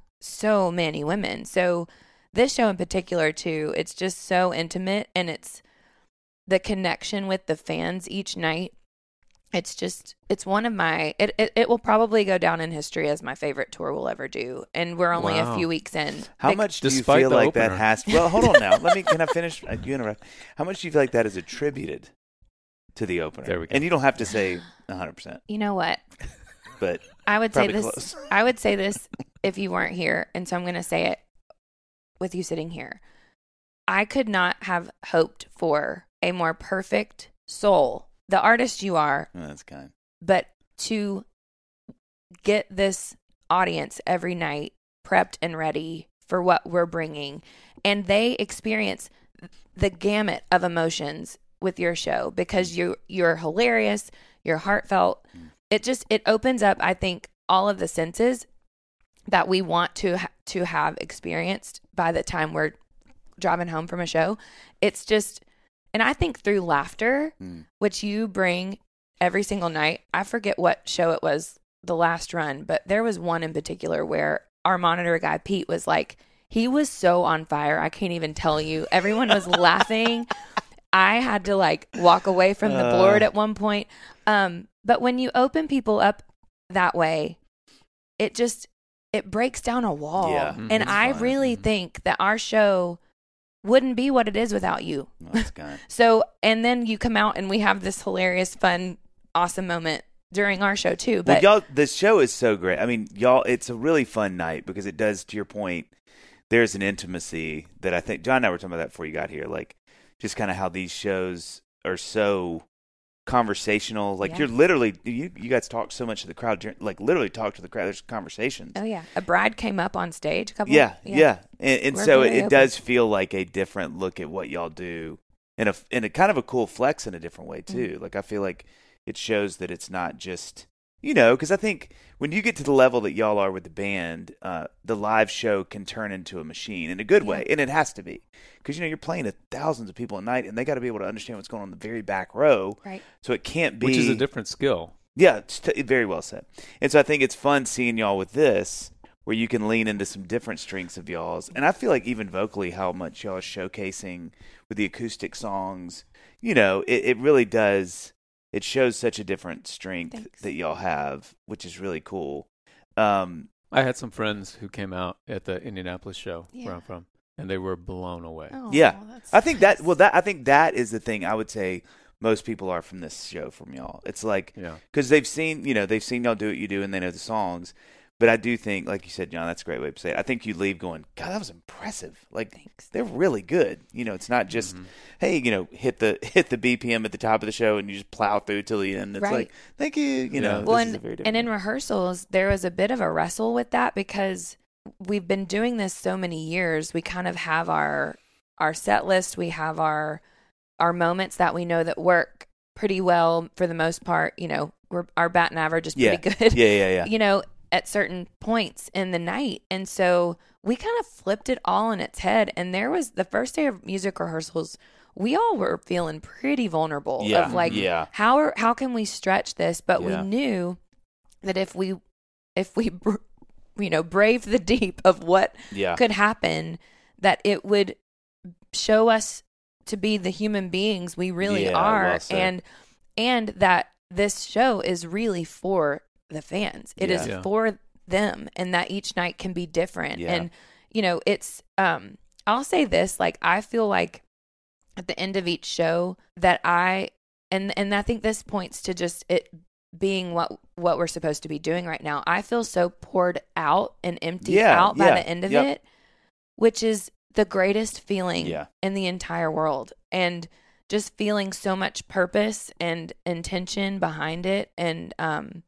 so many women. So this show in particular too, it's just so intimate, and it's the connection with the fans each night. It's just, it's one of my, it, it, it will probably go down in history as my favorite tour we'll ever do. And we're only Wow. a few weeks in. How Big- much do you Despite feel the like that opener. has? Well, hold on now. Let me. Can I finish? Uh, You interrupt. How much do you feel like that is attributed to the opener? There we go. And you don't have to say one hundred percent, You know what? but I would say Probably this, close. I would say this if you weren't here. And so I'm going to say it with you sitting here. I could not have hoped for a more perfect soul, the artist you are, oh, that's kind. but to get this audience every night prepped and ready for what we're bringing, and they experience the gamut of emotions with your show because you you're hilarious, you're heartfelt. It just it opens up, I think, all of the senses that we want to ha- to have experienced by the time we're driving home from a show. It's just, and I think through laughter, Mm. which you bring every single night. I forget what show it was, the last run, but there was one in particular where our monitor guy, Pete, was like, he was so on fire. I can't even tell you. Everyone was laughing. I had to like walk away from the Uh. board at one point. Um, but when you open people up that way, it just, it breaks down a wall. Yeah, and it's I fun. really think that our show wouldn't be what it is without you. Oh, that's kind. So, and then you come out and we have this hilarious, fun, awesome moment during our show too. But Well, y'all, the show is so great. I mean, y'all, it's a really fun night because it does, to your point, there's an intimacy that I think John and I were talking about that before you got here. Like, just kind of how these shows are so conversational. Like, Yeah. you're literally, you you guys talk so much to the crowd, during- like, literally talk to the crowd. There's conversations. oh yeah, a bride came up on stage a couple. Yeah, yeah. And, and We're so it, very it open. does feel like a different look at what y'all do, and a and a kind of a cool flex in a different way too. Mm. Like I feel like it shows that it's not just, you know, because I think when you get to the level that y'all are with the band, uh, the live show can turn into a machine in a good way, and it has to be because you know you're playing to thousands of people a night, and they got to be able to understand what's going on in the very back row. Right. So it can't be, Which is a different skill. yeah, it's t- very well said. And so I think it's fun seeing y'all with this, where you can lean into some different strengths of y'all's. And I feel like even vocally, how much y'all are showcasing with the acoustic songs, you know, it, it really does. It shows such a different strength Thanks. that y'all have, which is really cool. Um, I had some friends who came out at the Indianapolis show Yeah. where I'm from, and they were blown away. Oh, yeah, that's I think that. nice. Well, that I think that is the thing I would say most people are from this show from y'all. It's like Yeah. because they've seen, you know, they've seen y'all do what you do, and they know the songs. But I do think, like you said, John, that's a great way to say it. I think you leave going, God, that was impressive. Like, Thanks. they're really good. You know, it's not just, Mhm. hey, you know, hit the hit the B P M at the top of the show and you just plow through till the end. It's Right. like, thank you. You know, Yeah. Well, this is and, a very and different in rehearsals, there was a bit of a wrestle with that because we've been doing this so many years. We kind of have our our set list. We have our our moments that we know that work pretty well for the most part. You know, we're our batting average is Yeah. pretty good. Yeah, yeah, yeah. You know, at certain points in the night, and so we kind of flipped it all on its head. And there was the first day of music rehearsals. We all were feeling pretty vulnerable Yeah, of like, yeah. how are, how can we stretch this? But Yeah. we knew that if we if we br- you know brave the deep of what Yeah. could happen, that it would show us to be the human beings we really Yeah, are, well said. and and that this show is really for the fans. It is Yeah. Yeah. for them, and that each night can be different. Yeah. And you know, it's um I'll say this, like I feel like at the end of each show that I and and I think this points to just it being what what we're supposed to be doing right now. I feel so poured out and emptied Yeah, out by yeah, the end of yep. it, which is the greatest feeling Yeah. in the entire world. And just feeling so much purpose and intention behind it. And um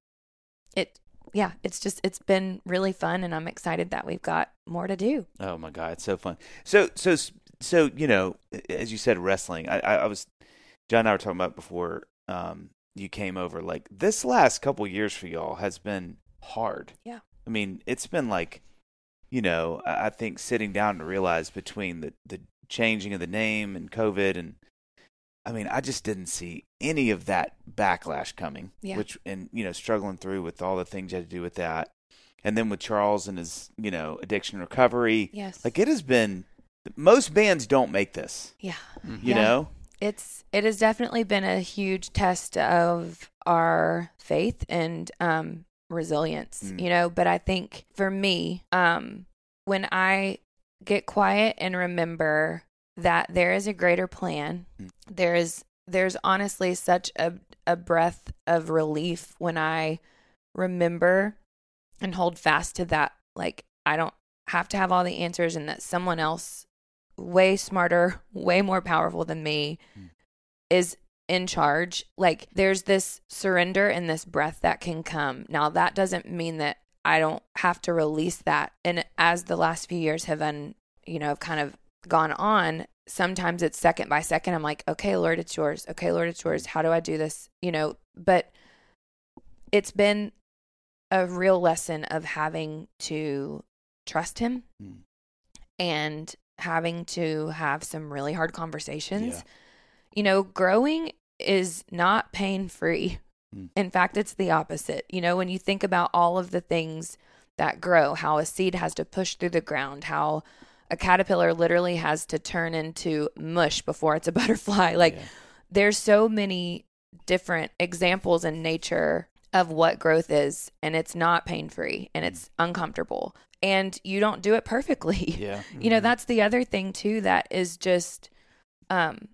it yeah, it's just it's been really fun, and I'm excited that we've got more to do. Oh my God, it's so fun. So, so, so, you know, as you said, wrestling. I, I, I was, John and I were talking about before. Um, you came over. Like this last couple years for y'all has been hard. Yeah. I mean, it's been like, you know, I I think sitting down to realize between the, the changing of the name and COVID and I mean, I just didn't see any of that backlash coming, Yeah. which, and, you know, struggling through with all the things you had to do with that. And then with Charles and his, you know, addiction recovery. Yes. Like it has been, most bands don't make this, Yeah. you Yeah. know? It's it has definitely been a huge test of our faith and um, resilience, Mm. you know. But I think for me, um, when I get quiet and remember that there is a greater plan, Mm. there is there's honestly such a a breath of relief when I remember and hold fast to that. Like I don't have to have all the answers, and that someone else way smarter, way more powerful than me Mm. is in charge. Like there's this surrender and this breath that can come. Now that doesn't mean that I don't have to release that. And as the last few years have un, you know, have kind of gone on, sometimes it's second by second. I'm like, okay, Lord, it's yours. Okay, Lord, it's yours. How do I do this? You know, but it's been a real lesson of having to trust him Mm. and having to have some really hard conversations. Yeah. You know, growing is not pain free. Mm. In fact, it's the opposite. You know, when you think about all of the things that grow, how a seed has to push through the ground, how a caterpillar literally has to turn into mush before it's a butterfly. Like Yeah. there's so many different examples in nature of what growth is, and it's not pain free and it's uncomfortable, and you don't do it perfectly. Yeah. You know, that's the other thing too, that is just um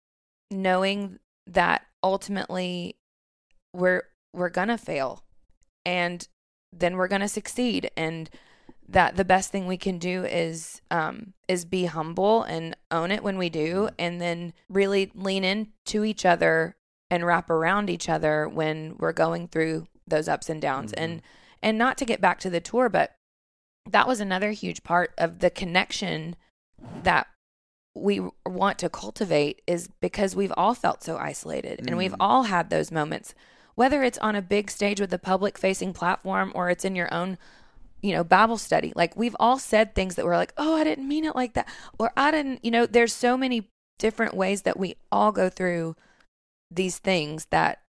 knowing that ultimately we're we're gonna fail and then we're gonna succeed, and that the best thing we can do is um is be humble and own it when we do, and then really lean into each other and wrap around each other when we're going through those ups and downs. Mhm. And and not to get back to the tour, but that was another huge part of the connection that we want to cultivate, is because we've all felt so isolated and we've Mm. all had those moments, whether it's on a big stage with a public facing platform or it's in your own, you know, Bible study. Like we've all said things that were like, oh, I didn't mean it like that. Or I didn't, you know, there's so many different ways that we all go through these things that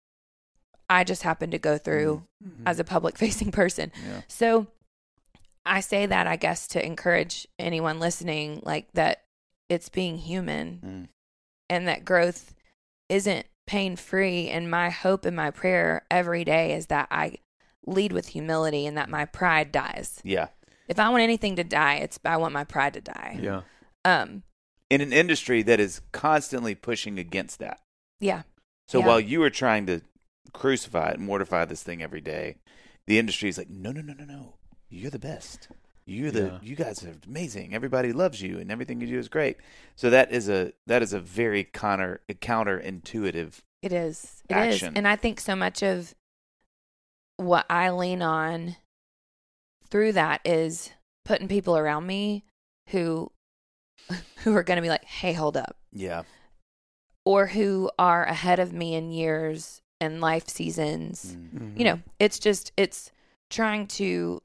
I just happen to go through Mhm. as a public facing person. Yeah. So I say that, I guess, to encourage anyone listening, like that it's being human Mm. and that growth isn't pain free. And my hope and my prayer every day is that I lead with humility and that my pride dies. Yeah. If I want anything to die, it's I want my pride to die. Yeah. Um. In an industry that is constantly pushing against that. Yeah. So Yeah. while you were trying to crucify it, mortify this thing every day, the industry is like, no, no, no, no, no. You're the best. You're the. Yeah. You guys are amazing. Everybody loves you, and everything you do is great. So that is a that is a very counter counterintuitive. It is. It is. Action. And I think so much of what I lean on through that is putting people around me who who are going to be like, "Hey, hold up." Yeah. Or who are ahead of me in years and life seasons. Mm. You know, it's just it's trying to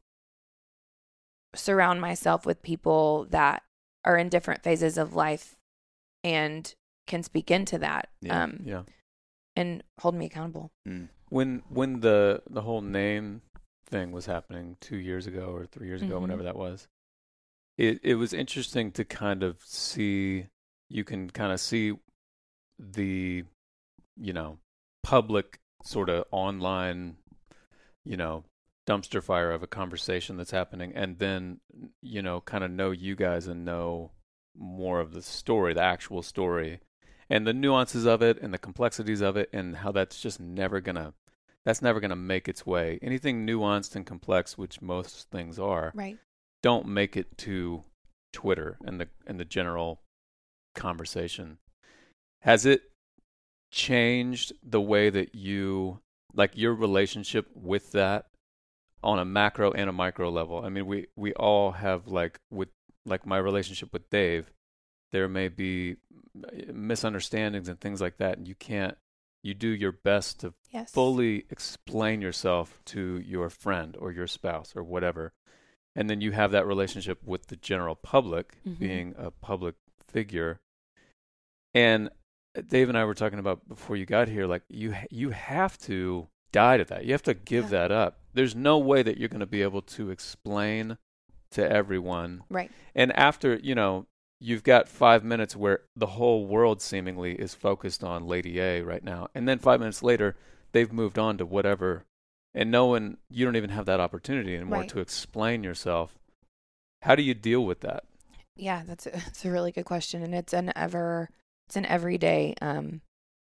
surround myself with people that are in different phases of life and can speak into that. Yeah. Um Yeah. and hold me accountable. Mm. When when the the whole name thing was happening two years ago or three years ago, Mhm. whenever that was, it it was interesting to kind of see. You can kind of see the, you know, public sort of online, you know, dumpster fire of a conversation that's happening, and then, you know, kind of know you guys and know more of the story, the actual story, and the nuances of it and the complexities of it, and how that's just never gonna that's never gonna make its way. Anything nuanced and complex, which most things are, Right. don't make it to Twitter and the and the general conversation. Has it changed the way that you, like, your relationship with that on a macro and a micro level? I mean, we we all have, like, with like my relationship with Dave, there may be misunderstandings and things like that, and you can't you do your best to Yes. fully explain yourself to your friend or your spouse or whatever. And then you have that relationship with the general public, Mhm. being a public figure. And Dave and I were talking about before you got here, like you you have to die to that. You have to give Yeah. that up. There's no way that you're going to be able to explain to everyone. Right. And after, you know, you've got five minutes where the whole world seemingly is focused on Lady A right now. And then five minutes later, they've moved on to whatever. And no one, you don't even have that opportunity anymore Right. to explain yourself. How do you deal with that? Yeah, that's a, that's a really good question, and it's an ever it's an everyday um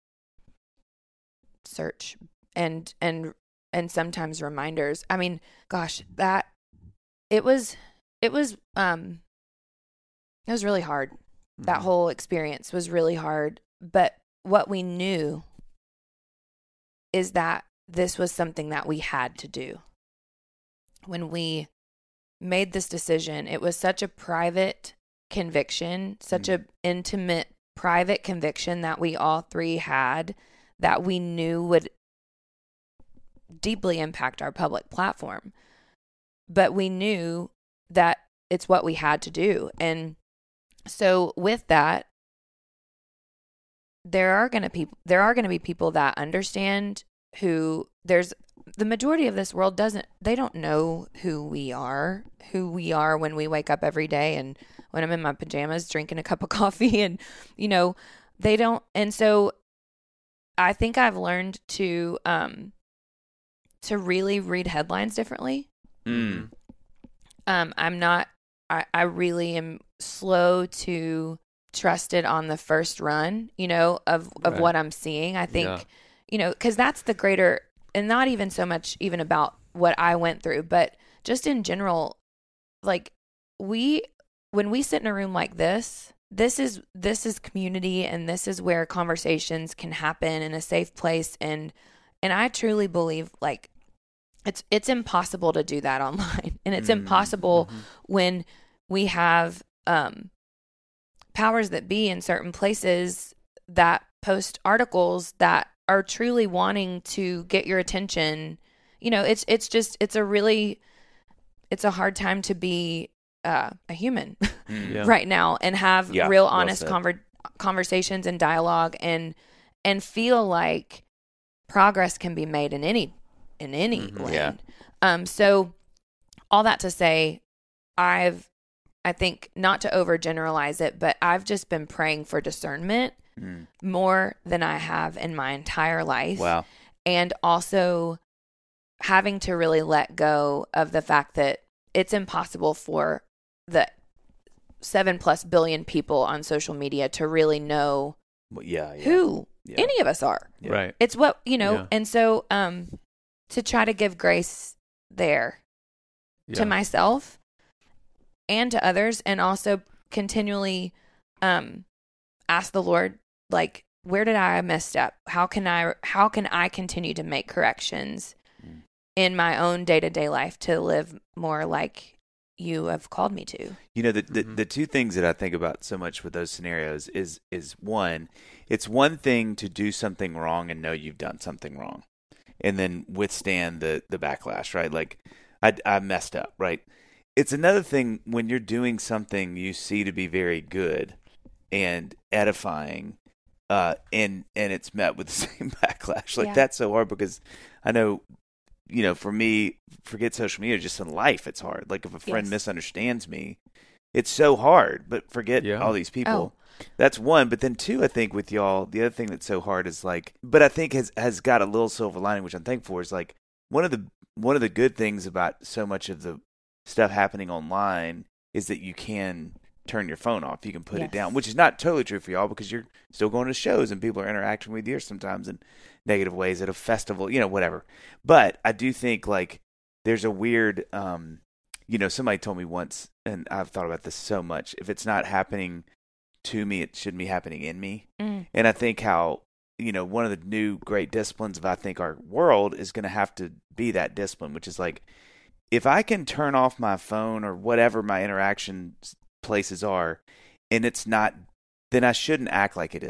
search and and and sometimes reminders. I mean, gosh, that it was it was um it was really hard. That Mhm. whole experience was really hard, but what we knew is that this was something that we had to do. When we made this decision, it was such a private conviction, such Mm. a intimate private conviction that we all three had that we knew would deeply impact our public platform. But we knew that it's what we had to do. And so with that, there are going to people there are going to be people that understand who there's the majority of this world doesn't they don't know who we are, who we are when we wake up every day and when I'm in my pajamas drinking a cup of coffee, and you know, they don't. And so I think I've learned to um to really read headlines differently. Mm. Um I'm not I, I really am slow to trust it on the first run, you know, of, of Right. what I'm seeing. I think, Yeah. you know, because that's the greater, and not even so much even about what I went through, but just in general, like we, when we sit in a room like this, this is, this is community, and this is where conversations can happen in a safe place. And, and I truly believe like it's, it's impossible to do that online. And it's Mm, impossible mhm. when we have, um, powers that be in certain places that post articles that are truly wanting to get your attention. You know, it's it's just it's a really it's a hard time to be uh, a human Mm. Yeah. right now and have Yeah, real well honest said. conver- conversations and dialogue and and feel like progress can be made in any in any Mhm. lane. Yeah. Um so all that to say, I've I think not to overgeneralize it, but I've just been praying for discernment Mm. more than I have in my entire life. Wow. And also having to really let go of the fact that it's impossible for the seven plus billion people on social media to really know Well, yeah, yeah. who Yeah. any of us are. Yeah. Right. It's what, you know, Yeah. and so um to try to give grace there Yeah. to myself and to others, and also continually um ask the Lord, like, where did I mess up? How can I how can I continue to make corrections Mm. in my own day-to-day life to live more like you have called me to? You know, the, the Mhm. the two things that I think about so much with those scenarios is is one, it's one thing to do something wrong and know you've done something wrong, and then withstand the the backlash, right? Like, I I messed up, right? It's another thing when you're doing something you see to be very good and edifying, uh, and and it's met with the same backlash. Like Yeah. that's so hard because I know, you know, for me, forget social media, just in life, it's hard. Like if a friend Yes. misunderstands me, it's so hard. But forget Yeah. all these people. Oh. That's one. But then two, I think with y'all, the other thing that's so hard is like, but I think has has got a little silver lining, which I'm thankful for, is like one of the one of the good things about so much of the stuff happening online is that you can turn your phone off. You can put it Yes. down, which is not totally true for y'all because you're still going to shows and people are interacting with you sometimes in negative ways at a festival, you know, whatever. But I do think like there's a weird, um, you know, somebody told me once, and I've thought about this so much. If it's not happening to me, it shouldn't be happening in me. Mm. And I think how, you know, one of the new great disciplines of I think our world is going to have to be that discipline, which is like, if I can turn off my phone or whatever my interaction places are, and it's not, then I shouldn't act like it is.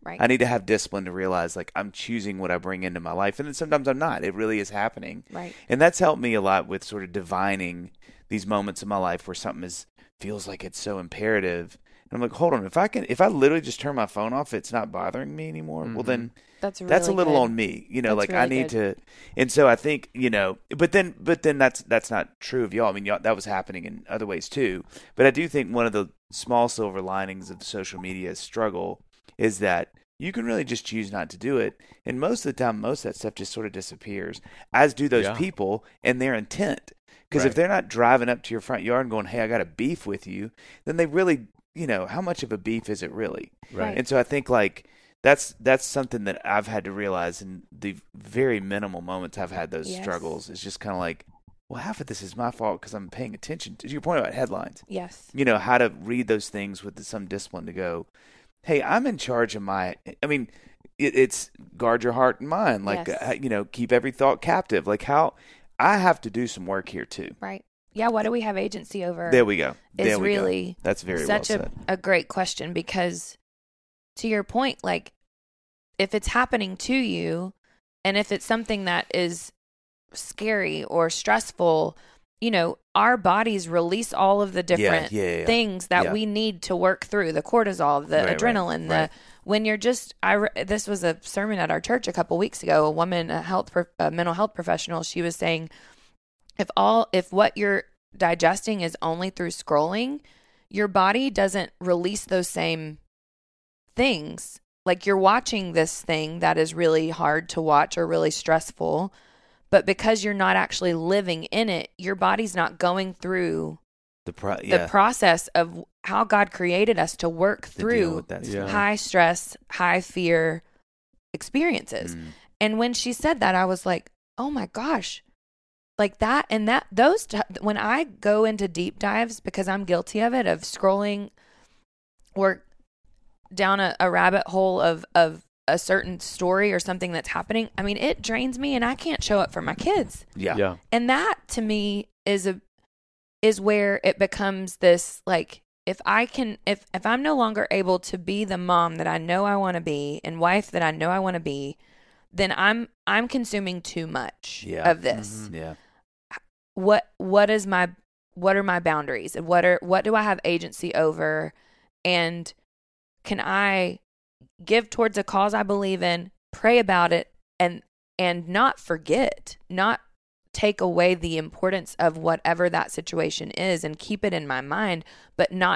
Right. I need to have discipline to realize like I'm choosing what I bring into my life. And then sometimes I'm not. It really is happening. Right. And that's helped me a lot with sort of divining these moments in my life where something is feels like it's so imperative. And I'm like, hold on, if I can if I literally just turn my phone off, it's not bothering me anymore. Mm-hmm. Well then That's really that's a little good. on me. You know, That's like really I need good. to and so I think, you know, but then but then that's that's not true of y'all. I mean, y'all, that was happening in other ways too. But I do think one of the small silver linings of social media struggle is that you can really just choose not to do it. And most of the time, most of that stuff just sort of disappears, as do those Yeah. people and their intent. Because if Right. they're not driving up to your front yard and going, hey, I got a beef with you, then they really, you know, how much of a beef is it really? Right. And so I think like that's that's something that I've had to realize in the very minimal moments I've had those Yes. struggles. It's just kind of like, well, half of this is my fault because I'm paying attention to your point about headlines. Yes. You know, how to read those things with some discipline to go, hey, I'm in charge of my, I mean, it, it's guard your heart and mind. Like, Yes. uh, you know, keep every thought captive. Like how I have to do some work here too. Right. Yeah. What do we have agency over? There we go. Is There we really go. That's very such well a, said. a great question, because to your point, like if it's happening to you and if it's something that is scary or stressful, you know, our bodies release all of the different yeah, yeah, yeah. things that Yeah. we need to work through, the cortisol, the Right, right, adrenaline, the right. when you're just I re- this was a sermon at our church a couple weeks ago. A woman, a health pro- a mental health professional, she was saying if all if what you're digesting is only through scrolling, your body doesn't release those same things. Like you're watching this thing that is really hard to watch or really stressful, but because you're not actually living in it, your body's not going through The pro- yeah. the process of how God created us to work to deal through with that Yeah. stuff. high stress, high fear experiences. Mm. And when she said that, I was like, oh my gosh, like that. And that, those, t- when I go into deep dives, because I'm guilty of it, of scrolling or down a, a rabbit hole of, of a certain story or something that's happening, I mean, it drains me and I can't show up for my kids. Yeah. Yeah. And that to me is a, is where it becomes this, like, if I can, if, if I'm no longer able to be the mom that I know I want to be and wife that I know I want to be, then I'm, I'm consuming too much Yeah. of this. Mhm. Yeah. What, what is my, what are my boundaries and what are, what do I have agency over? And can I give towards a cause I believe in, pray about it, and, and not forget, not take away the importance of whatever that situation is and keep it in my mind, but not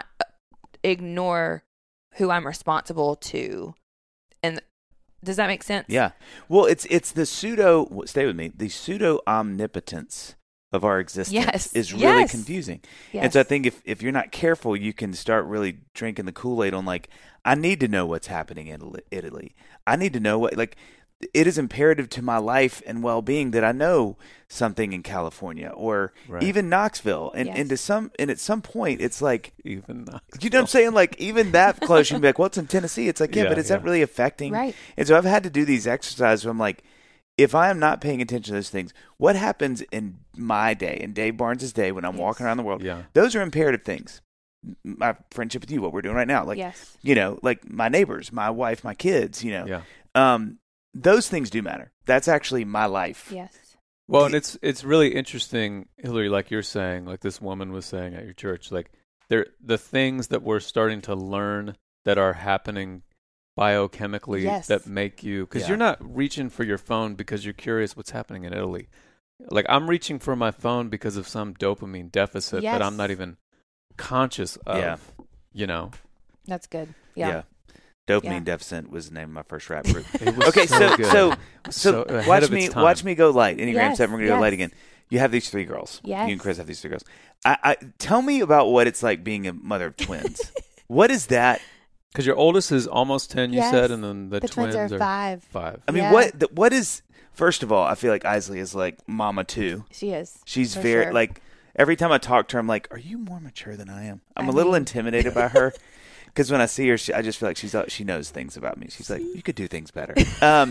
ignore who I'm responsible to. And does that make sense? Yeah. Well, it's it's the pseudo. Stay with me. The pseudo omnipotence of our existence Yes. is really Yes. confusing. Yes. And so I think if if you're not careful, you can start really drinking the Kool-Aid on like, I need to know what's happening in Italy- Italy. I need to know what like. It is imperative to my life and well-being that I know something in California or Right. even Knoxville. And Yes. and to some and at some point, it's like. Even not. You know what I'm saying? Like, even that close, you can be like, well, it's in Tennessee. It's like, yeah, Yeah, but is yeah. that really affecting? Right. And so I've had to do these exercises where I'm like, if I am not paying attention to those things, what happens in my day, in Dave Barnes' day, when I'm Yes. walking around the world? Yeah. Those are imperative things. M- My friendship with you, what we're doing right now. Like, yes. you know, like my neighbors, my wife, my kids, you know. Yeah. Um, those things do matter. That's actually my life. Yes. Well, and it's it's really interesting, Hillary, like you're saying, like this woman was saying at your church, like there the things that we're starting to learn that are happening biochemically Yes. that make you because Yeah. you're not reaching for your phone because you're curious what's happening in Italy. Like I'm reaching for my phone because of some dopamine deficit that I'm Yes. not even conscious of. Yeah. You know, That's good. Yeah. Dopamine Yeah. deficit was the name of my first rap group. it was Okay, so, so good. so so, So ahead watch of me its time. watch me go light. Enneagram Yes, seven, we're gonna go yes. light again. You have these three girls. Yes. You and Chris have these three girls. I, I tell me about what it's like being a mother of twins. What is that? Because your oldest is almost ten, you Yes. said, and then the, The twins are five. Five. I mean, Yeah. what the, what is? First of all, I feel like Isley is like mama too. She is. She's For very sure. like every time I talk to her, I'm like, "Are you more mature than I am?" I'm I a little mean- intimidated by her because when I see her, she, I just feel like she's she knows things about me. She's like, "You could do things better." Um,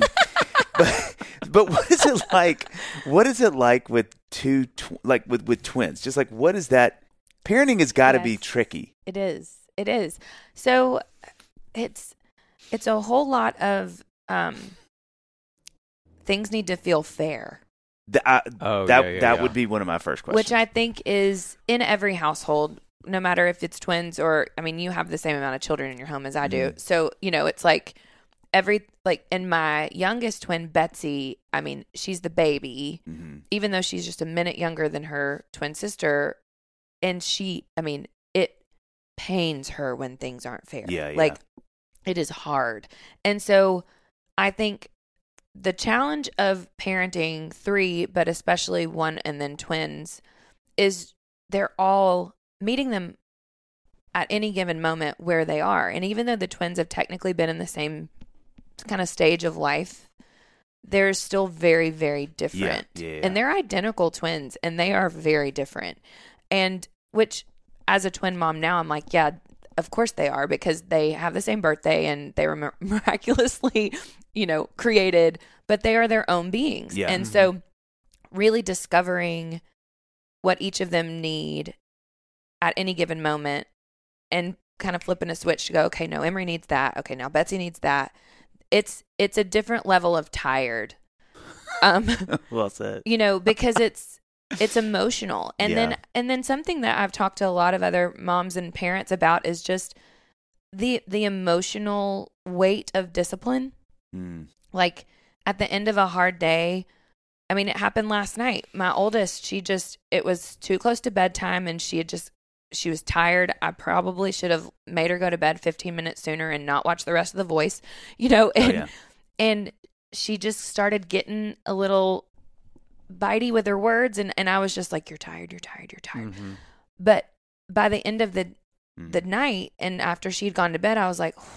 but but what is it like? What is it like with two tw- like with with twins? Just like what is that? Parenting has got to be Yes. tricky. It is. It is. So it's it's a whole lot of um, things need to feel fair. Th- I, Oh, that yeah, yeah, that yeah. would be one of my first questions. Which I think is in every household, no matter if it's twins or, I mean, you have the same amount of children in your home as I do. Mhm. So, you know, it's like every, like, in my youngest twin, Betsy, I mean, she's the baby, Mhm. even though she's just a minute younger than her twin sister. And she, I mean, it pains her when things aren't fair. Yeah, yeah. Like, it is hard. And so I think the challenge of parenting three, but especially one and then twins, is they're all meeting them at any given moment where they are. And even though the twins have technically been in the same kind of stage of life, they're still very, very different. Yeah, yeah, yeah. And they're identical twins, and they are very different. And which, as a twin mom now, I'm like, yeah, of course they are, because they have the same birthday and they were mir- miraculously, you know, created, but they are their own beings. Yeah. And so really discovering what each of them need at any given moment and kind of flipping a switch to go, okay, no, Emery needs that. Okay, now Betsy needs that. It's it's a different level of tired. Um, well said. you know, because it's it's emotional. And Yeah. then and then something that I've talked to a lot of other moms and parents about is just the the emotional weight of discipline. Mm. Like at the end of a hard day, I mean, it happened last night. My oldest, she just, it was too close to bedtime and she had just, she was tired. I probably should have made her go to bed fifteen minutes sooner and not watch the rest of The Voice, you know, and, Oh, yeah. and she just started getting a little bitey with her words. And, and I was just like, you're tired, you're tired, you're tired. Mm-hmm. But by the end of the, Mhm. the night and after she'd gone to bed, I was like,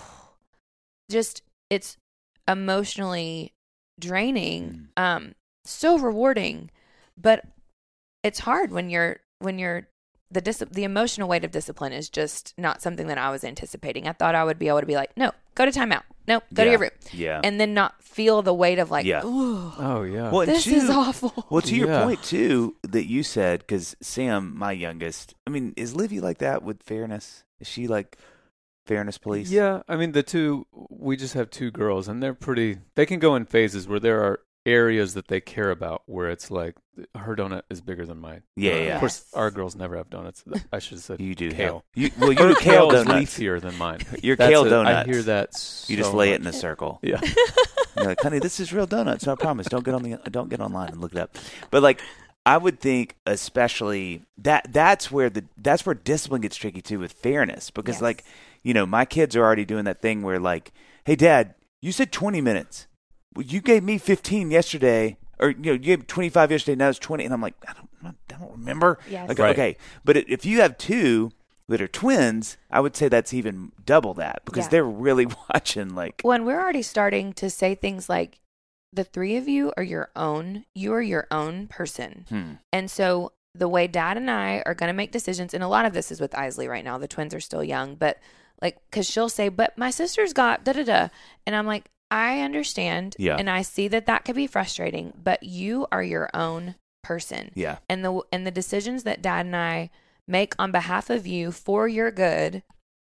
just, it's emotionally draining. Mm. Um, so rewarding, but it's hard when you're when you're the dis- the emotional weight of discipline is just not something that I was anticipating. I thought I would be able to be like, no, go to timeout, no, go to Yeah. your room, Yeah. and then not feel the weight of like, Yeah. oh, Oh yeah. Well, and this two- is awful. Well, to your Yeah. point too, that you said, because Sam, my youngest, I mean, is Livy like that with fairness? Is she like fairness police? Yeah, I mean the two. We just have two girls, and they're pretty. They can go in phases where there are areas that they care about, where it's like her donut is bigger than mine. Yeah, Uh, yeah. Of course, our girls never have donuts. I should have said You do kale. have. You, well, Her your kale is donuts. leafier than mine. Your That's kale a- donuts. I hear that. You just so lay it much. in a circle. Yeah. You're like, honey, this is real donuts. No, I promise. Don't get on the don't get online and look it up. But like, I would think, especially that that's where the that's where discipline gets tricky too with fairness, because Yes. like, you know, my kids are already doing that thing where like, hey, Dad, you said twenty minutes. Well, you gave me fifteen yesterday, or you know, you gave twenty-five yesterday. Now it's twenty, and I'm like, I don't, I don't remember. Yes. Like, Right. okay, but if you have two that are twins, I would say that's even double that, because Yeah. they're really watching. Like, When we're already starting to say things like, the three of you are your own, you are your own person. hmm, And so the way Dad and I are going to make decisions, and a lot of this is with Isley right now. The twins are still young, but like, because she'll say, but my sister's got da da da. And I'm like, I understand. Yeah. And I see that that could be frustrating, but you are your own person. yeah, And the, and the decisions that Dad and I make on behalf of you for your good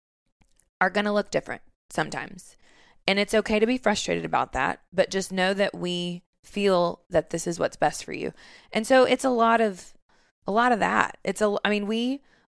are going to look different sometimes. And it's okay to be frustrated about that, but just know that we feel that this is what's best for you. And so it's a lot of a lot of that. It's a I mean, we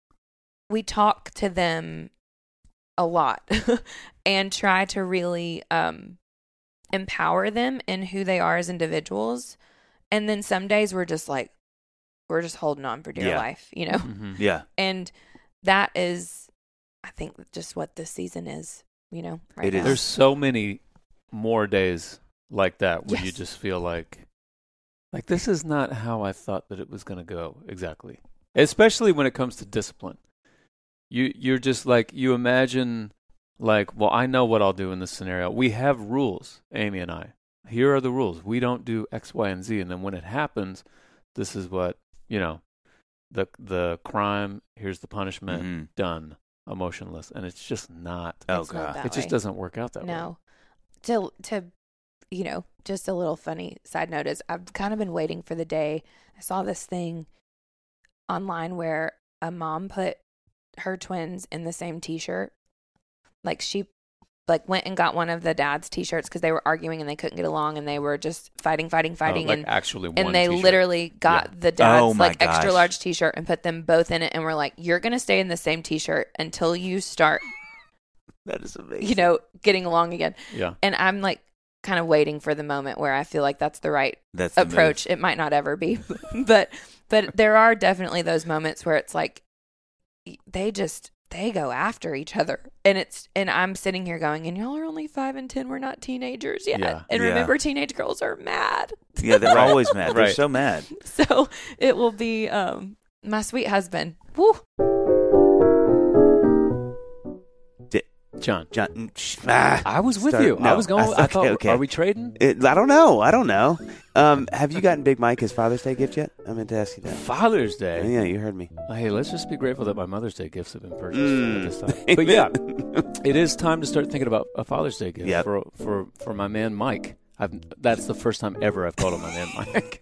we talk to them a lot and try to really um empower them in who they are as individuals. And then some days we're just like we're just holding on for dear Yeah. life, you know? Mhm. yeah. And that is I think just what this season is, you know, right It now. is. There's so many more days like that where you Yes. just feel like, like this is not how I thought that it was going to go exactly. Especially when it comes to discipline, you you're just like you imagine, like, well, I know what I'll do in this scenario. We have rules, Amy and I. Here are the rules. We don't do X, Y, and Z, and then when it happens, this is what you know. The the crime. Here's the punishment. Mhm. Done. Emotionless, and it's just not. Oh It's not god. that It just way. doesn't work out that way. No. To to you know, just a little funny side note is I've kind of been waiting for the day. I saw this thing online where a mom put her twins in the same t-shirt. Like she like went and got one of the dad's T-shirts because they were arguing and they couldn't get along and they were just fighting, fighting, fighting. Oh, like and actually one and they t-shirt. literally got Yeah. the dad's Oh, my like extra gosh. large T-shirt and put them both in it and were like, "You're gonna stay in the same T-shirt until you start, That is amazing. you know, getting along again." Yeah. And I'm like kind of waiting for the moment where I feel like that's the right That's the approach. It might not ever be, but but there are definitely those moments where it's like they just they go after each other, and it's and I'm sitting here going, and y'all are only five and ten. We're not teenagers yet, Yeah. and Yeah. remember, teenage girls are mad. move. Yeah, they're always mad. They're Right. so mad. So it will be um my sweet husband. Woo. John. John, mm, sh- ah, I was with start- you. I no, was going. okay, I thought, okay. are we trading? It, I don't know. I don't know. Um, have you gotten Big Mike his Father's Day gift yet? I meant to ask you that. Father's Day. Yeah, you heard me. Hey, let's just be grateful that my Mother's Day gifts have been purchased Mm. at this time. But yeah, it is time to start thinking about a Father's Day gift Yep. for for for my man Mike. I've, that's the first time ever I've called him my man Mike.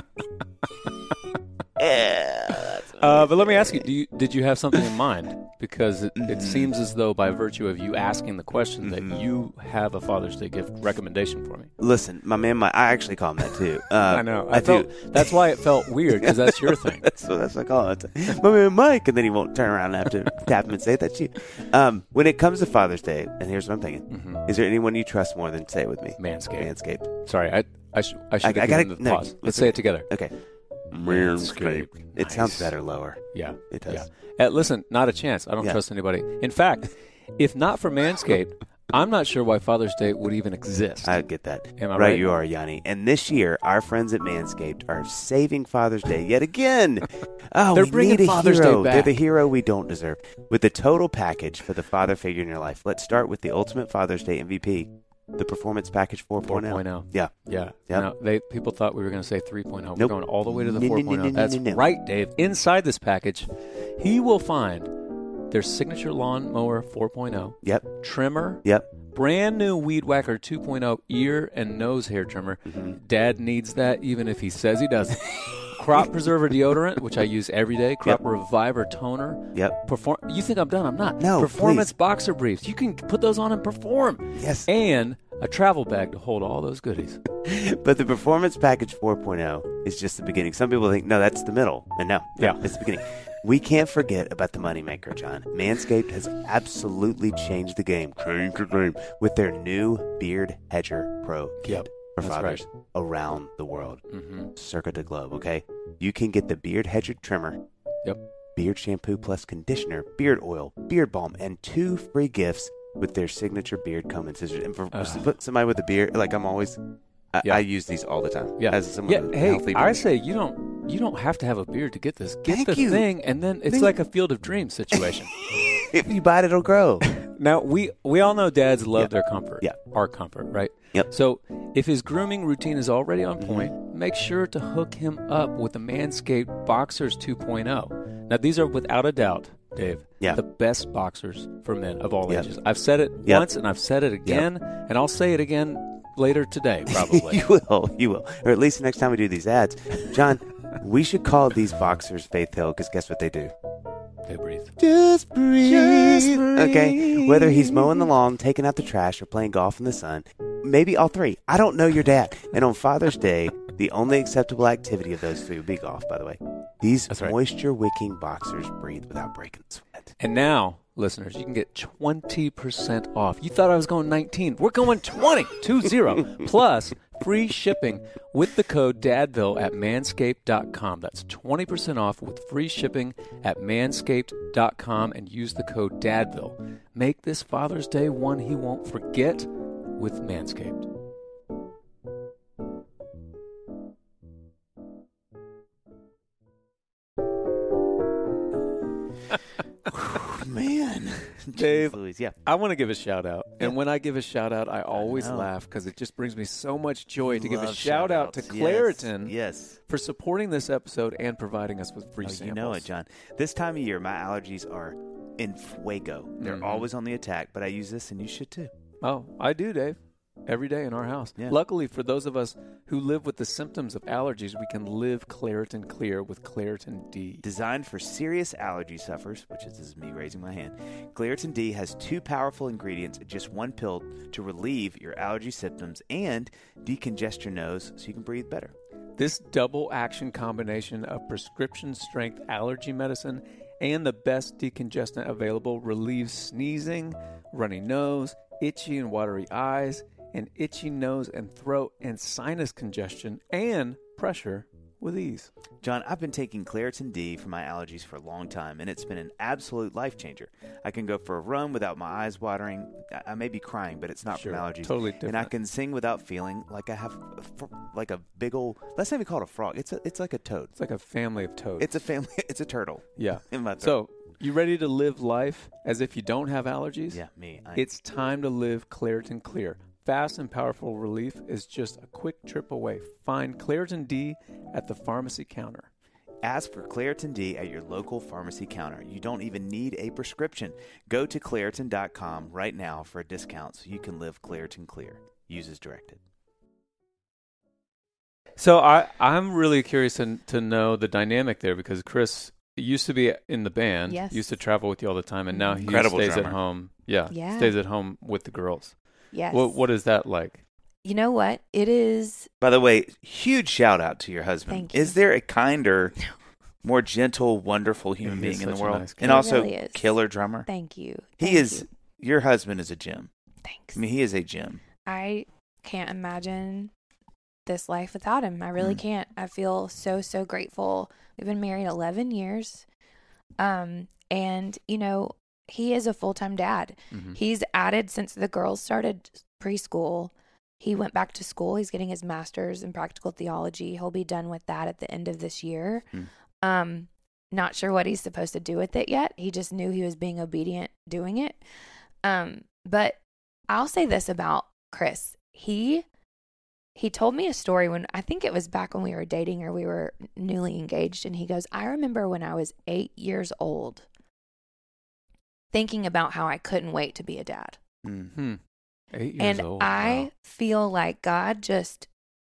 uh, but let me ask you: Do you did you have something in mind? Because it, it seems as though, by virtue of you asking the question, that you have a Father's Day gift recommendation for me. Listen, my man Mike, I actually call him that too. Uh, I know. I, I felt, do. That's why it felt weird, because that's your thing. That's what, that's what I call it. My man Mike, and then he won't turn around and have to tap him and say that's you. Um, when it comes to Father's Day, and here's what I'm thinking: Mm-hmm. is there anyone you trust more than say it with me? Manscaped. Manscaped. Sorry, I I, sh- I should I- I have gotta- given the no, pause. Let's listen. say it together. Okay. Manscaped. It Nice. sounds better lower. Yeah, It does. Yeah. Uh, listen, not a chance. I don't Yeah. trust anybody. In fact, if not for Manscaped, I'm not sure why Father's Day would even exist. I get that. Am I right, right? you are, Yanni. And this year, our friends at Manscaped are saving Father's Day yet again. Oh, They're we bringing need a Father's Day hero. They're back. the hero we don't deserve. With the total package for the father figure in your life, let's start with the ultimate Father's Day M V P, the Performance Package four point oh. four point oh. Yeah. Yeah. Yep. No, they people thought we were going to say three point oh. Nope. We're going all the way to the No, no, four no, point oh. no, no, That's no, no. right, Dave. Inside this package, he will find their signature lawnmower four point oh, Yep. trimmer, Yep. brand new Weed Whacker two point oh ear and nose hair trimmer. Mm-hmm. Dad needs that even if he says he doesn't. Crop Preserver deodorant, which I use every day. Crop Yep. Reviver toner. Yep. Perform. You think I'm done? I'm not. No, Performance please. boxer briefs. You can put those on and perform. Yes. And a travel bag to hold all those goodies. But the Performance Package four point oh is just the beginning. Some people think, no, that's the middle. And no, no, Yeah. it's the beginning. We can't forget about the moneymaker, John. Manscaped has absolutely changed the game. Changed the game with their new Beard Hedger Pro kit Yep, for that's fathers right. around the world. Mm-hmm. Circa the globe, okay? You can get the Beard Hedger trimmer, Yep. beard shampoo plus conditioner, beard oil, beard balm, and two free gifts with their signature beard comb and scissors. And for, for Uh. somebody with a beard, like I'm always, I, Yeah. I use these all the time. Yeah. As someone Yeah. with Hey, healthy I beard. say you don't you don't have to have a beard to get this. Get Thank the you. thing, and then it's Thank- like a Field of Dreams situation. If you buy it, it'll grow. Now we we all know dads love Yeah. their comfort. Yeah. Our comfort, right? Yep. So if his grooming routine is already on Mm-hmm. point, make sure to hook him up with the Manscaped Boxers two point oh. Now these are without a doubt, Dave, Yeah. the best boxers for men of all Yep. ages. I've said it Yep. once and I've said it again, and I'll say it again later today, probably. You will, you will, or at least the next time we do these ads, John. We should call these boxers Faith Hill because guess what they do? They breathe. Just breathe. Just breathe. Okay, whether he's mowing the lawn, taking out the trash, or playing golf in the sun, maybe all three. I don't know your dad. And on Father's Day, the only acceptable activity of those three would be golf. By the way, these That's right. moisture-wicking boxers breathe without breaking sweat. And now, listeners, you can get twenty percent off. You thought I was going nineteen. We're going twenty, two zero, plus free shipping with the code DADVILLE at manscaped dot com. That's twenty percent off with free shipping at manscaped dot com and use the code DADVILLE. Make this Father's Day one he won't forget with Manscaped. Man, Dave, Jeez Louise, yeah. I want to give a shout out. And when I give a shout out, I always know. laugh because it just brings me so much joy to give a Love shout out to shout-outs. Claritin Yes. for supporting this episode and providing us with free Oh, samples. you know it, John. This time of year, my allergies are in fuego. They're Mhm. always on the attack, but I use this, and you should too. Oh, I do, Dave. every day in our house. Yeah. Luckily, for those of us who live with the symptoms of allergies, we can live Claritin Clear with Claritin D. Designed for serious allergy sufferers, which is, this is me raising my hand, Claritin D has two powerful ingredients in just one pill to relieve your allergy symptoms and decongest your nose so you can breathe better. This double action combination of prescription strength allergy medicine and the best decongestant available relieves sneezing, runny nose, itchy and watery eyes, and itchy nose and throat and sinus congestion and pressure with ease. John, I've been taking Claritin D for my allergies for a long time, and it's been an absolute life changer. I can go for a run without my eyes watering. I, I may be crying, but it's not Sure, from allergies. totally different. And I can sing without feeling like I have a fr- like a big old. Let's not even call it a frog. It's a, it's like a toad. It's like a family of toads. It's a family. It's a turtle. yeah. In my throat. So, you ready to live life as if you don't have allergies? Yeah, me. I, It's time to live Claritin Clear. Fast and powerful relief is just a quick trip away. Find Claritin D at the pharmacy counter. Ask for Claritin D at your local pharmacy counter. You don't even need a prescription. Go to Claritin dot com right now for a discount so you can live Claritin Clear. Use as directed. So I, I'm really curious to, to know the dynamic there because Chris used to be in the band, Yes. used to travel with you all the time, and now he Incredible stays drummer. at home. Yeah, Yeah. stays at home with the girls. Yes. What What is that like? You know what? It is. By the way, huge shout out to your husband. Thank you. Is there a kinder, more gentle, wonderful human He is being in the such a world? nice guy. and He also really is. killer drummer. Thank you. He Thank is. you. Your husband is a gem. Thanks. I mean, he is a gem. I can't imagine this life without him. I really Mm. can't. I feel so, so grateful. We've been married eleven years. Um, and, you know, he is a full-time dad. Mm-hmm. He's added since the girls started preschool. He went back to school. He's getting his master's in practical theology. He'll be done with that at the end of this year. Mm. Um, not sure what he's supposed to do with it yet. He just knew he was being obedient doing it. Um, but I'll say this about Chris. He he told me a story when I think it was back when we were dating or we were newly engaged, and he goes, "I remember when I was eight years old thinking about how I couldn't wait to be a dad." Mm. Hmm. Eight years And old. I Wow. feel like God just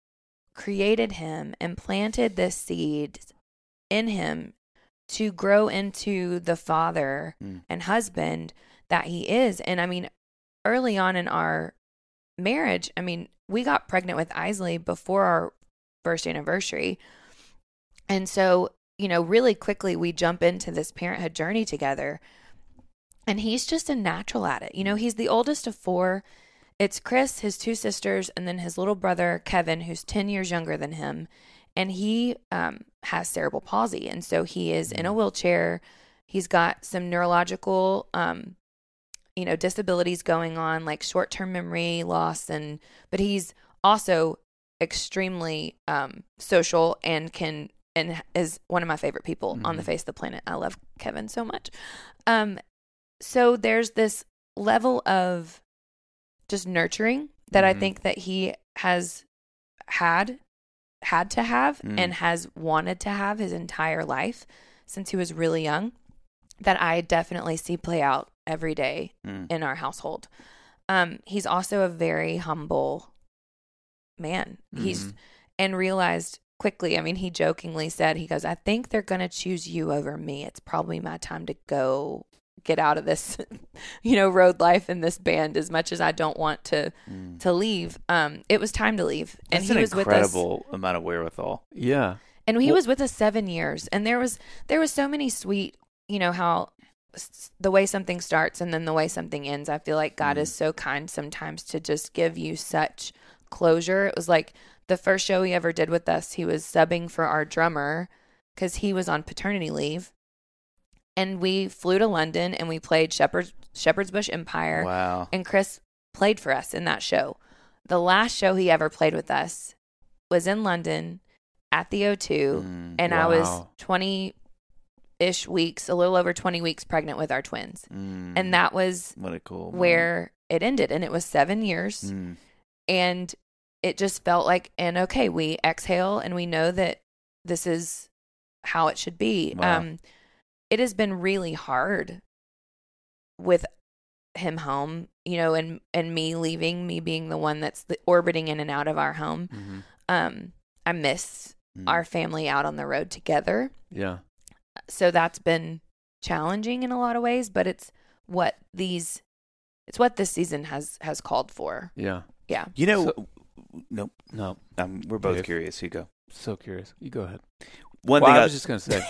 created him and planted this seed in him to grow into the father Mm. and husband that he is. And I mean, early on in our marriage, I mean, we got pregnant with Isley before our first anniversary. And so, you know, really quickly we jump into this parenthood journey together. And he's just a natural at it. You know, he's the oldest of four. It's Chris, his two sisters, and then his little brother, Kevin, who's ten years younger than him. And he um, has cerebral palsy. And so he is in a wheelchair. He's got some neurological, um, you know, disabilities going on, like short-term memory loss. And but he's also extremely um, social and can and is one of my favorite people mm-hmm. on the face of the planet. I love Kevin so much. Um, so there's this level of just nurturing that mm-hmm. I think that he has had had to have mm. and has wanted to have his entire life since he was really young, that I definitely see play out every day mm. in our household. Um, he's also a very humble man. Mm-hmm. He's and realized quickly, I mean, he jokingly said, he goes, "I think they're going to choose you over me. It's probably my time to go get out of this, you know, road life in this band, as much as I don't want to mm. to leave." Um, it was time to leave. And That's he an was with us. incredible amount of wherewithal. Yeah. And he well, was with us seven years. And there was there was so many sweet, you know, how s- the way something starts and then the way something ends. I feel like God mm. is so kind sometimes to just give you such closure. It was like the first show he ever did with us, he was subbing for our drummer because he was on paternity leave. And we flew to London and we played Shepherd's, Shepherd's Bush Empire. Wow. And Chris played for us in that show. The last show he ever played with us was in London at the O two. Mm, and wow. I was twenty-ish weeks, a little over twenty weeks pregnant with our twins. Mm, and that was what a cool where moment. It ended. And it was seven years. Mm. And it just felt like, and okay, we exhale and we know that this is how it should be. Wow. Um, It has been really hard with him home, you know, and and me leaving, me being the one that's the, orbiting in and out of our home. Mm-hmm. Um, I miss Mm. our family out on the road together. Yeah. So that's been challenging in a lot of ways, but it's what these, it's what this season has has called for. Yeah. Yeah. You know, So- nope. No. Um, we're both Dave. curious. You go. So curious. You go ahead. One Well, thing I I was just gonna say.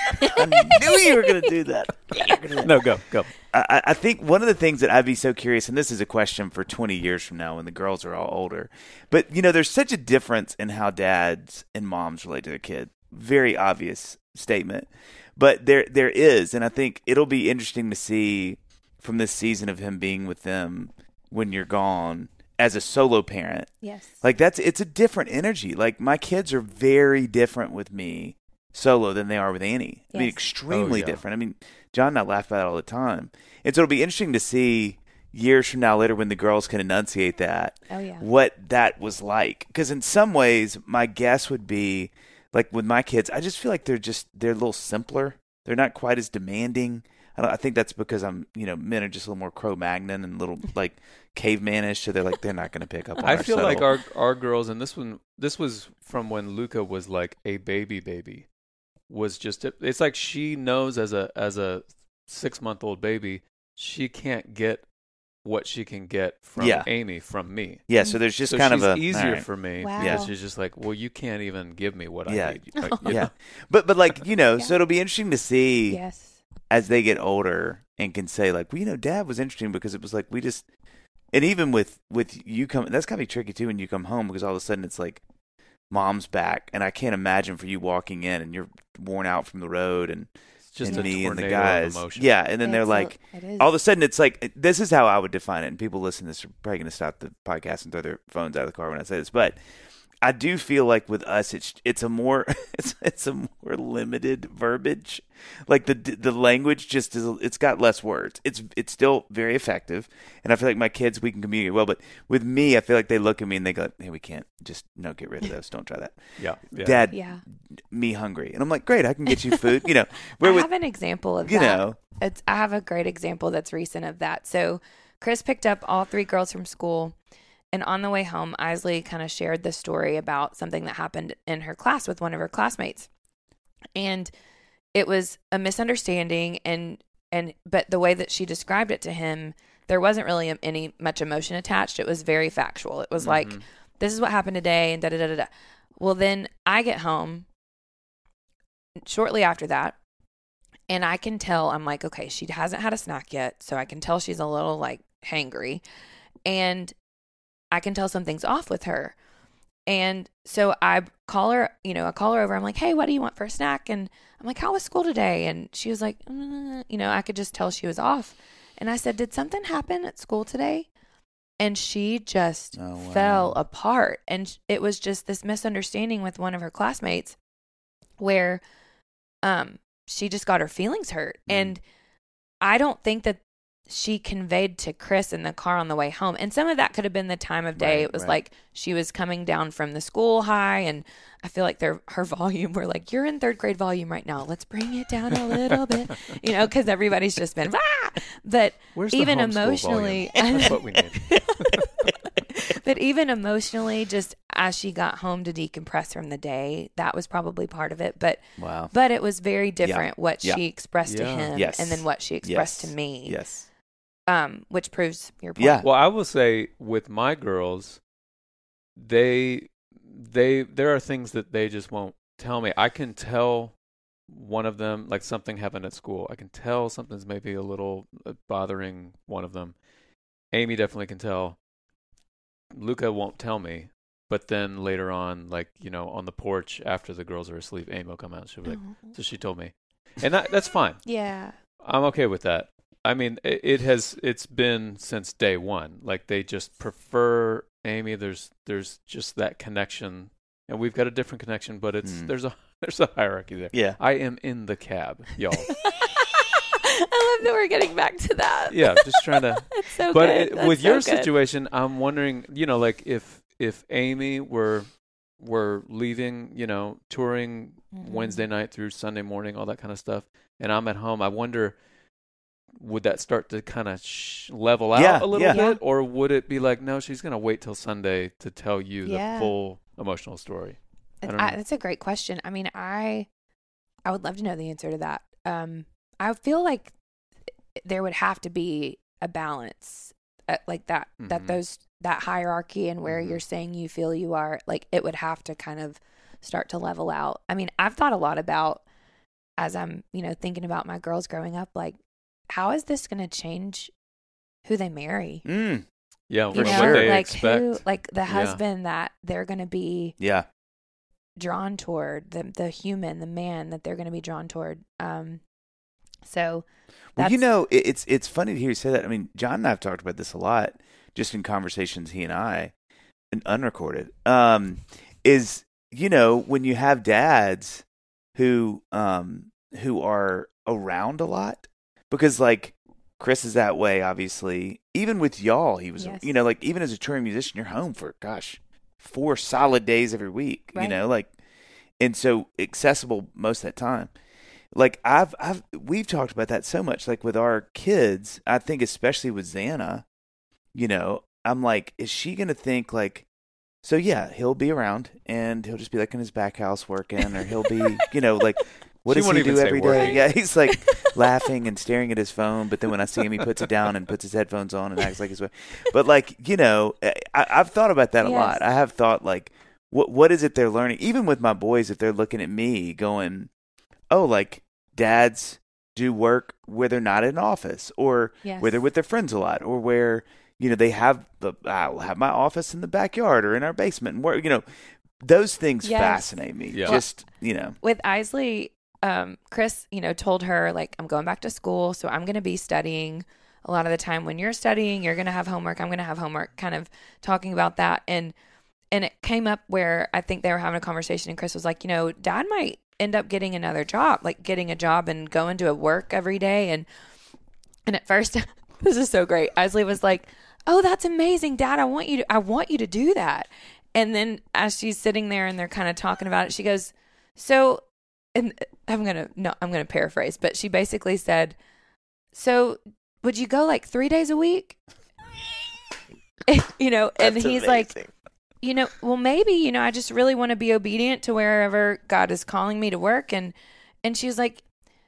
I knew you were going to do that. No, go go. I, I think one of the things that I'd be so curious, and this is a question for twenty years from now when the girls are all older, but, you know, there's such a difference in how dads and moms relate to their kid. Very obvious statement. But there there is, and I think it'll be interesting to see from this season of him being with them when you're gone as a solo parent. Yes. Like, that's it's a different energy. Like, my kids are very different with me solo than they are with Annie. I mean, Yes. extremely Oh, yeah. different. I mean, John and I laugh about it all the time. And so it'll be interesting to see years from now later when the girls can enunciate that, Oh, yeah. what that was like. Because in some ways, my guess would be, like with my kids, I just feel like they're just, they're a little simpler. They're not quite as demanding. I, don't, I think that's because I'm, you know, men are just a little more Cro-Magnon and a little like cavemanish. So they're like, they're not going to pick up on I our feel like subtle- our our girls, and this one, this was from when Luca was like a baby baby, was just it's like she knows as a as a six month old baby, she can't get what she can get from Yeah. Amy from me. Yeah, so there's just so kind she's of a easier all right. for me Wow. because she's just like, well, you can't even give me what Yeah. I need. Like, you Yeah, know? but but like you know, Yeah. so it'll be interesting to see Yes. as they get older and can say like, well, you know, Dad was interesting because it was like we just, and even with with you come, that's gotta be tricky too when you come home because all of a sudden it's like, Mom's back, and I can't imagine for you walking in and you're worn out from the road and It's just and a me and the tornado of guys, emotion. yeah, and then they're It's a- like, it is. all of a sudden it's like this is how I would define it, and people listening to this are probably going to stop the podcast and throw their phones out of the car when I say this, but I do feel like with us it's it's a more it's it's a more limited verbiage, like the the language just is it's got less words. It's it's still very effective, and I feel like my kids we can communicate well, but with me I feel like they look at me and they go, hey, we can't just no get rid of those, don't try that. Yeah, yeah. Dad, Yeah. me hungry, and I'm like, great, I can get you food, you know. Where I with have an example of you that. know. It's I have a great example that's recent of that. So Chris picked up all three girls from school, and on the way home, Isley kind of shared the story about something that happened in her class with one of her classmates. And it was a misunderstanding, and and but the way that she described it to him, there wasn't really any much emotion attached. It was very factual. It was like, this is what happened today, and da da da da da. Well, then I get home shortly after that, and I can tell, I'm like, okay, she hasn't had a snack yet, so I can tell she's a little like hangry, and I can tell something's off with her. And so I call her, you know, I call her over. I'm like, hey, what do you want for a snack? And I'm like, how was school today? And she was like, mm, you know, I could just tell she was off. And I said, did something happen at school today? And she just Oh, wow. fell apart. And it was just this misunderstanding with one of her classmates where um, she just got her feelings hurt. Mm. And I don't think that she conveyed to Chris in the car on the way home. And some of that could have been the time of day. Right, It was right. like she was coming down from the school high, and I feel like their her volume, we're like, you're in third grade volume right now. Let's bring it down a little bit, you know, because everybody's just been, ah! But Where's the even homeschool emotionally, volume? That's what we need. but even emotionally, just as she got home to decompress from the day, that was probably part of it. But Wow. but it was very different what Yeah. she expressed to Yeah. him Yes. and then what she expressed Yes. to me. Yes. Um, which proves your point. Yeah. Well, I will say with my girls, they they there are things that they just won't tell me. I can tell one of them like something happened at school. I can tell something's maybe a little uh, bothering one of them. Amy definitely can tell. Luca won't tell me, but then later on, like, you know, on the porch after the girls are asleep, Amy will come out and she'll be like, Oh. so she told me. And that, that's fine. Yeah. I'm okay with that. I mean, it, it has it's been since day one. Like they just prefer Amy. There's there's just that connection, and we've got a different connection, but it's Mm. there's a there's a hierarchy there. Yeah. I am in the cab, y'all. I love that we're getting back to that. Yeah, just trying to. It's so but good. it, That's with so your good. situation, I'm wondering, you know, like if if Amy were were leaving, you know, touring Mhm. Wednesday night through Sunday morning, all that kind of stuff, and I'm at home, I wonder, would that start to kind of sh- level out Yeah, a little yeah. bit, or would it be like, no, she's going to wait till Sunday to tell you Yeah. the full emotional story? I don't I, know. that's a great question. I mean, I I would love to know the answer to that. Um, I feel like there would have to be a balance, uh, like that. That Mhm. those that hierarchy and where Mhm. you're saying you feel you are, like it would have to kind of start to level out. I mean, I've thought a lot about as I'm, you know, thinking about my girls growing up, like how is this going to change who they marry? Mm, Yeah, You for know, what they like expect. who, like the Yeah. husband that they're going to be yeah. drawn toward, the the human, the man that they're going to be drawn toward. Um, so Well, that's, you know, it, it's it's funny to hear you say that. I mean, John and I have talked about this a lot, just in conversations he and I, and unrecorded. Um, is you know when you have dads who um who are around a lot, because like Chris is that way, obviously. Even with y'all, he was, Yes. you know, like even as a touring musician, you're home for gosh four solid days every week. You Right. know, like, and so accessible most of that time. Like I've, I've, we've talked about that so much. Like with our kids, I think especially with Xana, you know, I'm like, is she gonna think like, so yeah, he'll be around and he'll just be like in his back house working, or he'll be, you know, like, what She does won't he even do say every working. day? Yeah, he's like laughing and staring at his phone, but then when I see him, he puts it down and puts his headphones on and acts like he's. But like, you know, I, I've thought about that a Yes. lot. I have thought like, what what is it they're learning? Even with my boys, if they're looking at me, going, oh, like. Dads do work where they're not in an office, or Yes. where they're with their friends a lot, or where, you know, they have the, I'll have my office in the backyard or in our basement, and where, you know, those things Yes. fascinate me. Yeah. Just, you know, with Isley, um, Chris, you know, told her like, I'm going back to school, so I'm going to be studying. A lot of the time when you're studying, you're going to have homework. I'm going to have homework. Kind of talking about that, and and it came up where I think they were having a conversation, and Chris was like, you know, Dad might end up getting another job, like getting a job and going to work every day. And and at first, this is so great. Isley was like, "Oh, that's amazing, Dad. I want you to I want you to do that." And then as she's sitting there and they're kind of talking about it, she goes, "So," and I'm gonna no, I'm gonna paraphrase, but she basically said, "So would you go like three days a week?" You know, and That's he's like, amazing. you know, well, maybe, you know, I just really want to be obedient to wherever God is calling me to work. And, and she was like,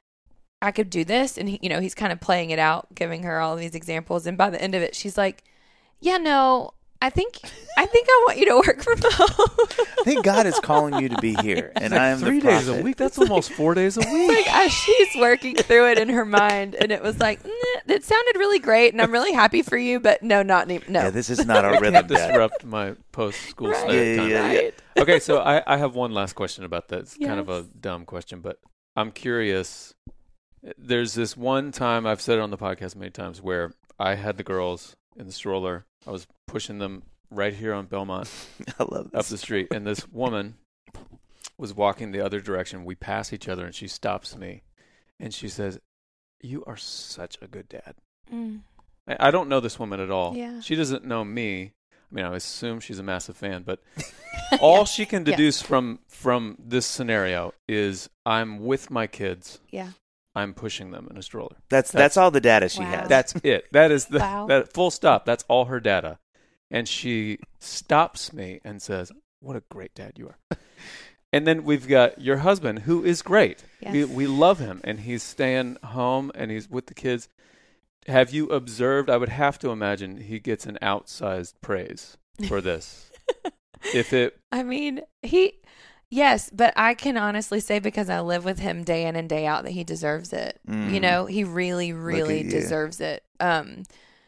I could do this. And he, you know, he's kind of playing it out, giving her all these examples. And by the end of it, she's like, yeah, no, I think, I think I want you to work from home. I think God is calling you to be here, and I am Three the days a prophet. week? That's almost four days a week. Like as she's working through it in her mind. And it was like, "Nah, it sounded really great. And I'm really happy for you, but no, not any, no. Yeah, this is not our rhythm, Dad. Disrupt my post-school Right. snack Yeah, time. yeah, yeah. Right. Okay, so I, I have one last question about that. It's kind of a Yes. dumb question, but I'm curious. There's this one time, I've said it on the podcast many times, where I had the girls in the stroller. I was pushing them right here on Belmont I love up this. the street, and this woman was walking the other direction. We pass each other, and she stops me, and she says, "You are such a good dad." Mm. I I don't know this woman at all. Yeah. She doesn't know me. I mean, I assume she's a massive fan, but all she can Yeah. deduce from from this scenario is I'm with my kids. Yeah. I'm pushing them in a stroller. That's, that's That's- all the data she Wow. has. That's it. That is the Wow. that full stop. That's all her data. And she stops me and says, "What a great dad you are." And then we've got your husband, who is great. Yes. We we love him, and he's staying home and he's with the kids. Have you observed? I would have to imagine he gets an outsized praise for this. If it, I mean, he, yes, but I can honestly say because I live with him day in and day out that he deserves it. Mm. You know, he really, really you. deserves it. Um,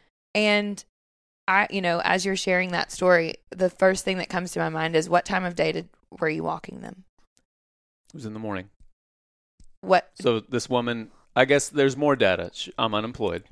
and I, you know, as you're sharing that story, the first thing that comes to my mind is what time of day did were you walking them? it was in the morning. What? So this woman, I guess there's more data. She, I'm unemployed.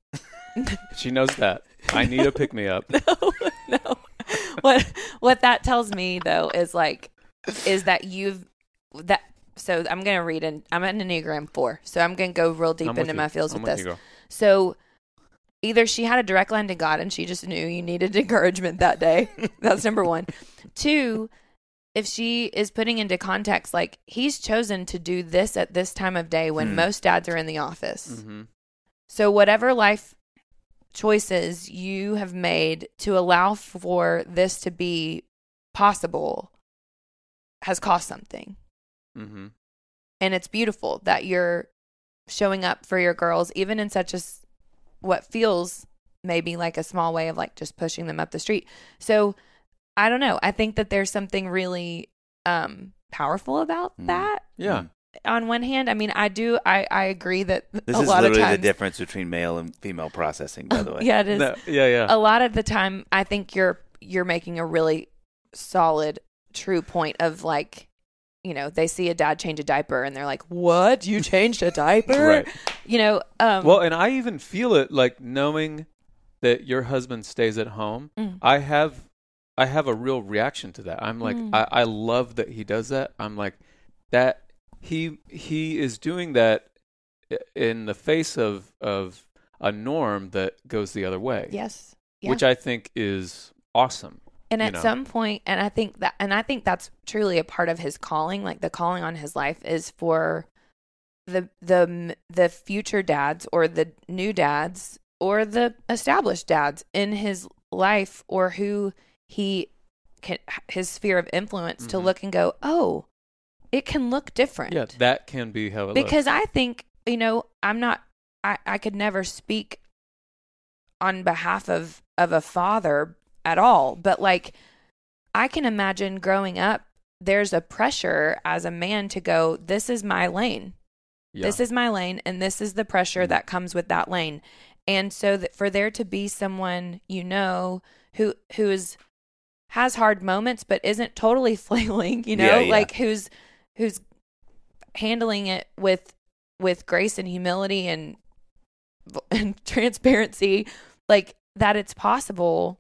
She knows that. I need a pick me up. No, no. What what that tells me though is like is that you've that so I'm gonna read in I'm an Enneagram four, so I'm gonna go real deep I'm with into you. my feels I'm with with this. you, girl. So either she had a direct line to God and she just knew you needed encouragement that day. That's number one. Two, if she is putting into context, like he's chosen to do this at this time of day when Hmm. most dads are in the office. Mm-hmm. So whatever life choices you have made to allow for this to be possible has cost something. Mm-hmm. And it's beautiful that you're showing up for your girls, even in such a, what feels maybe like a small way of like just pushing them up the street. So I don't know. I think that there's something really um, powerful about Mm. that. Yeah. On one hand, I mean, I do, I, I agree that This a is lot of literally times, the difference between male and female processing, by the way. yeah, it is. No, yeah, yeah. A lot of the time, I think you're you're making a really solid, true point of like, you know, they see a dad change a diaper and they're like, "What? You changed a diaper?" Right. You know. Um, Well, and I even feel it like knowing that your husband stays at home. Mm. I have, I have a real reaction to that. I'm like, Mm. I, I love that he does that. I'm like, that he he is doing that i- in the face of of a norm that goes the other way. yes. Yeah. Which I think is awesome. And you at know. some point, and I think that, and I think that's truly a part of his calling. Like the calling on his life is for the the the future dads or the new dads or the established dads in his life or who he can his sphere of influence to Mhm. look and go, oh, it can look different. Yeah, that can be how it Because looks. I think, you know, I'm not, I, I could never speak on behalf of, of a father at all. But like, I can imagine growing up, there's a pressure as a man to go, this is my lane. Yeah. This is my lane. And this is the pressure that comes with that lane. And so that for there to be someone, you know, who, who is, has hard moments, but isn't totally flailing, you know, Yeah, yeah. like who's, who's handling it with with grace and humility and and transparency, like that it's possible.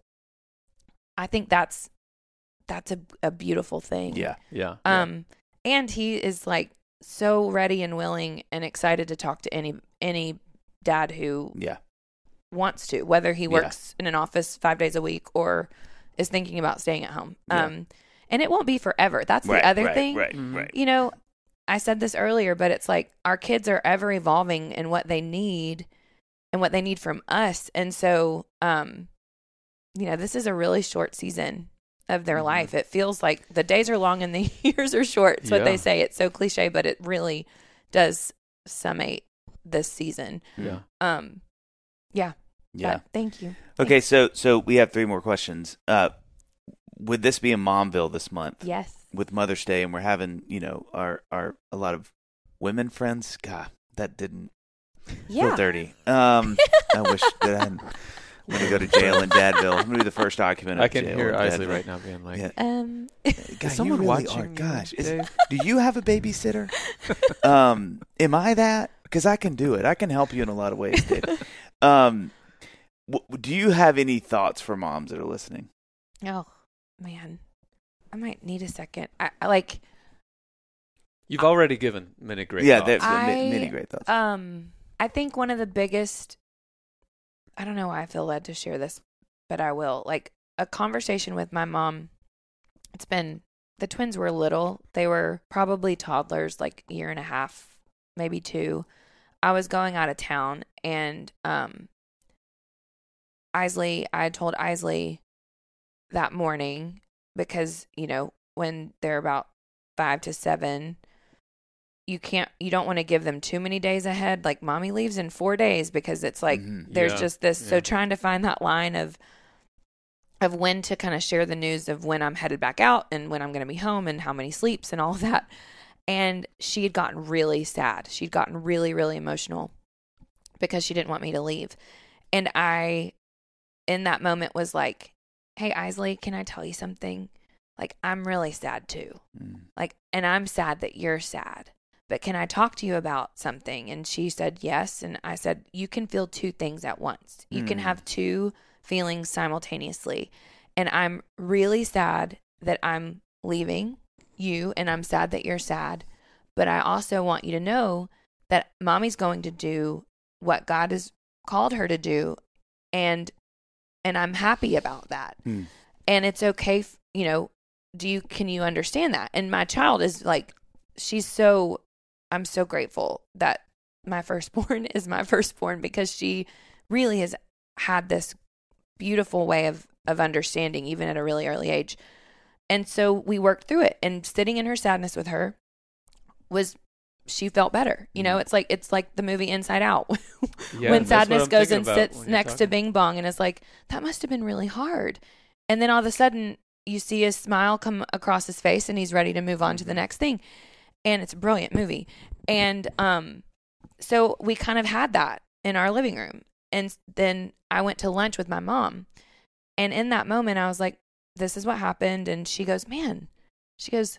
I think that's that's a, a beautiful thing. Yeah. yeah. Um and he is like so ready and willing and excited to talk to any any dad who Yeah. wants to, whether he Yeah. works in an office five days a week or is thinking about staying at home. Yeah. Um and it won't be forever. That's Right, the other right, thing. Right, Mhm. right. You know, I said this earlier, but it's like our kids are ever evolving in what they need and what they need from us. And so, um, you know, this is a really short season of their Mhm. life. It feels like the days are long and the years are short. It's what Yeah. they say. It's so cliche, but it really does summate this season. Yeah. Um, yeah. Yeah. But thank you. Okay, so so we have three more questions. Uh, would this be in Momville this month Yes. with Mother's Day, and we're having you know our our a lot of women friends? God, that didn't feel Yeah. dirty. Um, I wish that I hadn't. I'm gonna go to jail in Dadville. I'm gonna be the first occupant of I can jail hear in Isley Dadville. right now being like, Yeah. Um, God, someone you really watching are. you, Gosh, is- Dave? do you have a babysitter? um, am I that? Because I can do it. I can help you in a lot of ways, Dave. Um, w- do you have any thoughts for moms that are listening? oh, man. I might need a second. I, I like... you've already given many great yeah, thoughts. that's I- many great thoughts. Um, I think one of the biggest, I don't know why I feel led to share this, but I will. Like a conversation with my mom. It's been, the twins were little. They were probably toddlers, like a year and a half, maybe two. I was going out of town and, um, Isley, I had told Isley that morning because, you know, when they're about five to seven, you can't, you don't want to give them too many days ahead. Like mommy leaves in four days because it's like, Mhm. there's Yeah, just this. So yeah. trying to find that line of, of when to kind of share the news of when I'm headed back out and when I'm going to be home and how many sleeps and all of that. And she had gotten really sad. She'd gotten really, really emotional because she didn't want me to leave. And I, in that moment was like, hey, Isley, can I tell you something? Like, I'm really sad too. Mm. Like, and I'm sad that you're sad, but can I talk to you about something? And she said, yes. And I said, you can feel two things at once. You can Mm. have two feelings simultaneously. And I'm really sad that I'm leaving you, and I'm sad that you're sad. But I also want you to know that mommy's going to do what God has called her to do. And, and I'm happy about that. Mm. And it's okay. f- You know, do you, can you understand that? And my child is like, she's so, I'm so grateful that my firstborn is my firstborn because she really has had this beautiful way of, of understanding, even at a really early age. And so we worked through it, and sitting in her sadness with her was, she felt better. You know, it's like, it's like the movie Inside Out Yeah, when that's what sadness I'm goes thinking and about sits when you're next to talking. Bing Bong, and it's like, that must have been really hard. And then all of a sudden you see his smile come across his face and he's ready to move on to the next thing. And it's a brilliant movie. And um, so we kind of had that in our living room. And then I went to lunch with my mom. And in that moment, I was like, this is what happened. And she goes, man, she goes,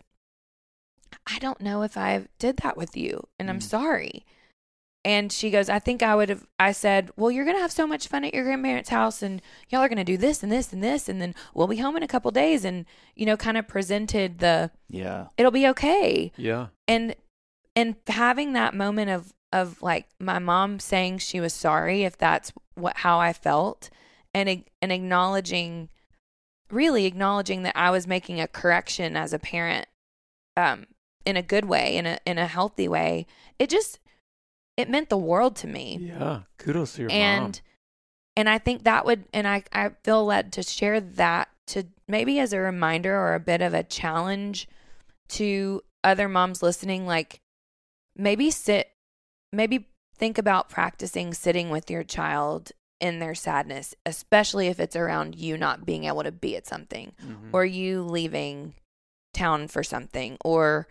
I don't know if I did that with you. And I'm Mm. sorry. And she goes, I think I would have, I said, well, you're going to have so much fun at your grandparents' house, and y'all are going to do this and this and this. And then we'll be home in a couple days. And, you know, kind of presented the, Yeah. it'll be okay. Yeah. And, and having that moment of, of like my mom saying she was sorry, if that's what, how I felt, and, and acknowledging, really acknowledging that I was making a correction as a parent, um, in a good way, in a, in a healthy way. It just, it meant the world to me. Yeah. Kudos to your and mom. and I think that would, and I, I feel led to share that, to maybe as a reminder or a bit of a challenge to other moms listening, like maybe sit, maybe think about practicing sitting with your child in their sadness, especially if it's around you not being able to be at something, Mhm. or you leaving town for something, or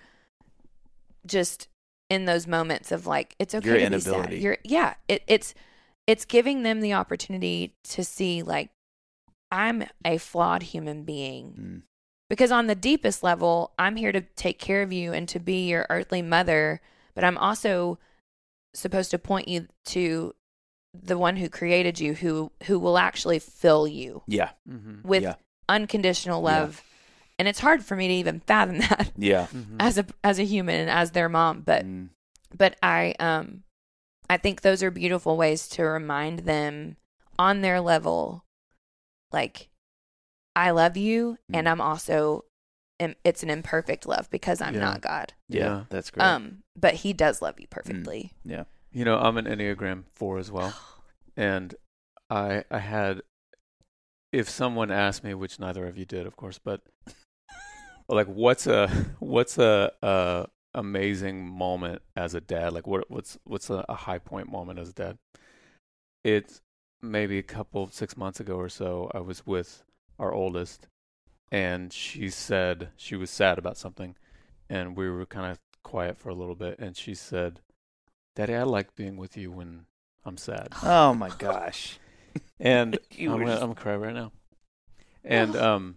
just in those moments of like, it's okay Your to be sad. inability. You're, yeah, it, it's, it's giving them the opportunity to see, like, I'm a flawed human being. Mm. Because on the deepest level, I'm here to take care of you and to be your earthly mother, but I'm also supposed to point you to the one who created you, who who will actually fill you Yeah. Mhm. with Yeah. unconditional love. And it's hard for me to even fathom that Yeah. Mhm. as a as a human and as their mom, but Mm. but I um I think those are beautiful ways to remind them on their level, like, I love you, and Mm. I'm also, im- it's an imperfect love because I'm Yeah. not God. Yeah. Yeah. That's great. Um, but He does love you perfectly. yeah. You know, I'm an Enneagram four as well. And I I had, if someone asked me, which neither of you did, of course, but like, what's a what's a, a amazing moment as a dad? Like, what what's what's a, a high point moment as a dad? It's maybe a couple six months ago or so. I was with our oldest, and she said she was sad about something, and we were kind of quiet for a little bit, and she said, "Daddy, I like being with you when I'm sad." Oh my gosh. And You I'm were gonna, just- I'm gonna cry right now. And um,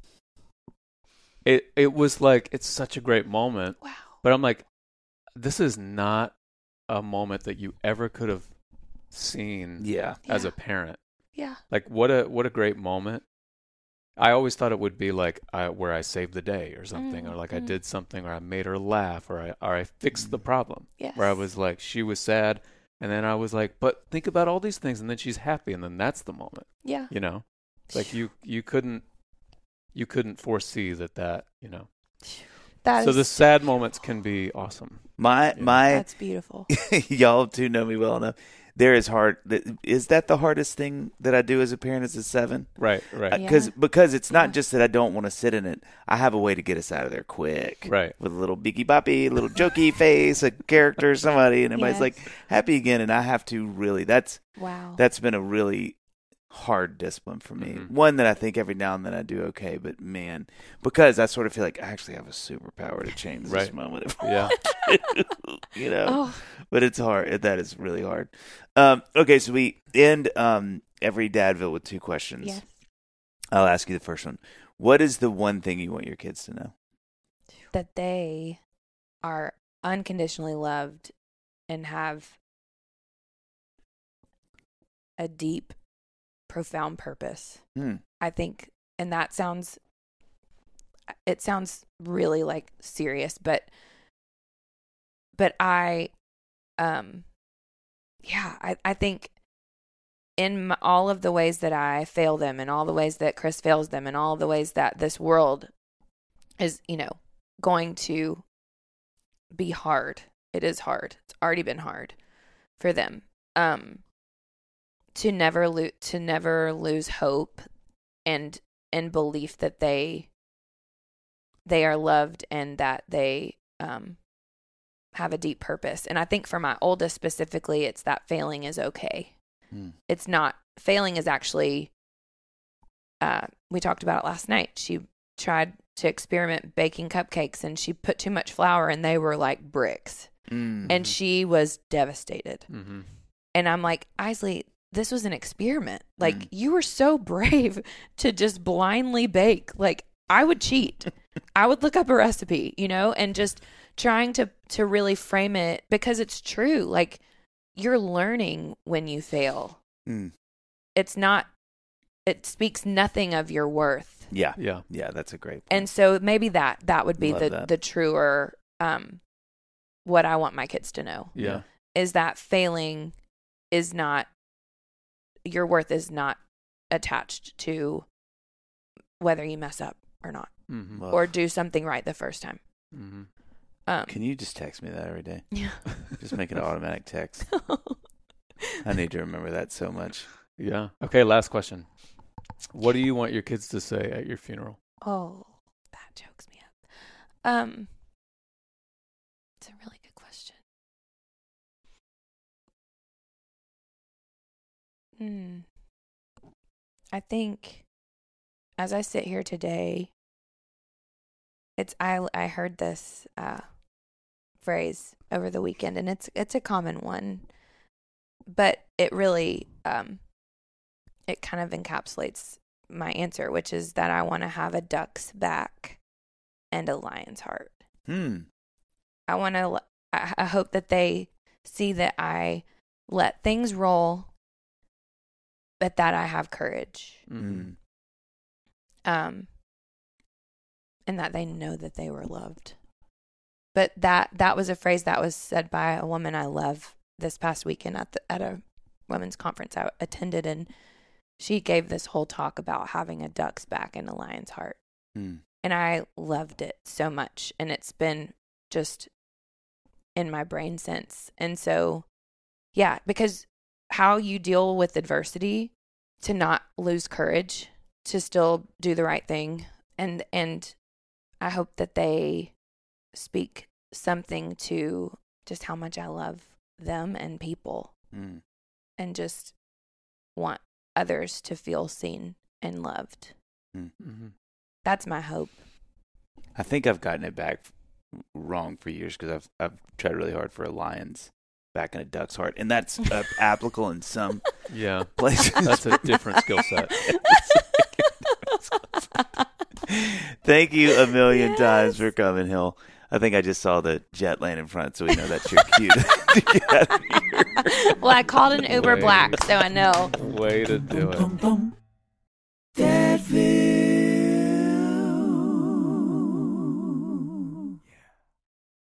it it was like, it's such a great moment, Wow. but I'm like, this is not a moment that you ever could have seen Yeah. as Yeah. a parent. Yeah. Like, what a what a great moment. I always thought it would be like I, where I saved the day or something, Mm, or like I mm. did something, or I made her laugh, or I or I fixed the problem. Yes. Where I was like, she was sad, and then I was like, but think about all these things, and then she's happy, and then that's the moment. Yeah. You know, like you you couldn't you couldn't foresee that that you know. That So is- the sad moments can be awesome. My Yeah. my that's beautiful. y'all two know me well enough. There is hard. that- Is that the hardest thing that I do as a parent as a seven? Right, right, Yeah. Because because it's not Yeah. just that I don't want to sit in it. I have a way to get us out of there quick. right. With a little beaky boppy, little jokey face, a character, somebody, and everybody's Yes. like happy again. And I have to really. That's Wow. that's been a really hard discipline for me. Mhm. One that I think every now and then I do okay, but man, because I sort of feel like I actually have a superpower to change this Right. moment. If I Yeah. want to, you know. Oh, But it's hard. That is really hard. Um, okay, so we end um, every Dadville with two questions. yes. I'll ask you the first one. What is the one thing you want your kids to know? That they are unconditionally loved and have a deep, profound purpose. Hmm. I think, and that sounds, it sounds really like serious, but, but I, um, yeah, I, I think in m- all of the ways that I fail them, and all the ways that Chris fails them, and all the ways that this world is, you know, going to be hard. It is hard. It's already been hard. for them. Um, to never lo- to never lose hope and and belief that they they are loved and that they um have a deep purpose. And I think for my oldest specifically, it's that failing is okay. Mm. It's not, failing is actually, uh, we talked about it last night. She tried to experiment baking cupcakes and she put too much flour and they were like bricks. Mm-hmm. And she was devastated. Mm-hmm. And I'm like, Isley, this was an experiment. Like, mm. you were so brave to just blindly bake. Like, I would cheat. I would look up a recipe, you know, and just trying to, to really frame it because it's true. Like, you're learning when you fail. Mm. It's not, it speaks nothing of your worth. Yeah. Yeah. Yeah. That's a great point. And so maybe that, that would be Love the, that. the truer, um, what I want my kids to know. Yeah. Is that failing is not, your worth is not attached to whether you mess up or not, mm-hmm. or do something right the first time. Mm-hmm. Um, Can you just text me that every day? Yeah. Just make it an automatic text. I need to remember that so much. Yeah. Okay, last question. What do you want your kids to say at your funeral? Oh, that chokes me up. Um, it's a really good question. Hmm. I think as I sit here today, it's I I heard this uh, phrase over the weekend, and it's it's a common one, but it really um, it kind of encapsulates my answer, which is that I want to have a duck's back and a lion's heart. Hmm. I want to. I, I hope that they see that I let things roll, but that I have courage. Mm-hmm. Um. And that they know that they were loved. But that that was a phrase that was said by a woman I love this past weekend at the, at a women's conference I attended, and she gave this whole talk about having a duck's back and a lion's heart. Mm. And I loved it so much, and it's been just in my brain since. And so, yeah, because how you deal with adversity, to not lose courage, to still do the right thing, and and I hope that they speak something to just how much I love them and people, mm. and just want others to feel seen and loved. Mm-hmm. That's my hope. I think I've gotten it back wrong for years because I've I've tried really hard for a lion's back and a duck's heart, and that's uh, applicable in some yeah places. That's a different skill set. Thank you a million yes. times for coming, Hill. I think I just saw the jet land in front, so we know that's your cue to get out of here. Well, I called an Uber Way. Black, so I know. Way to do it.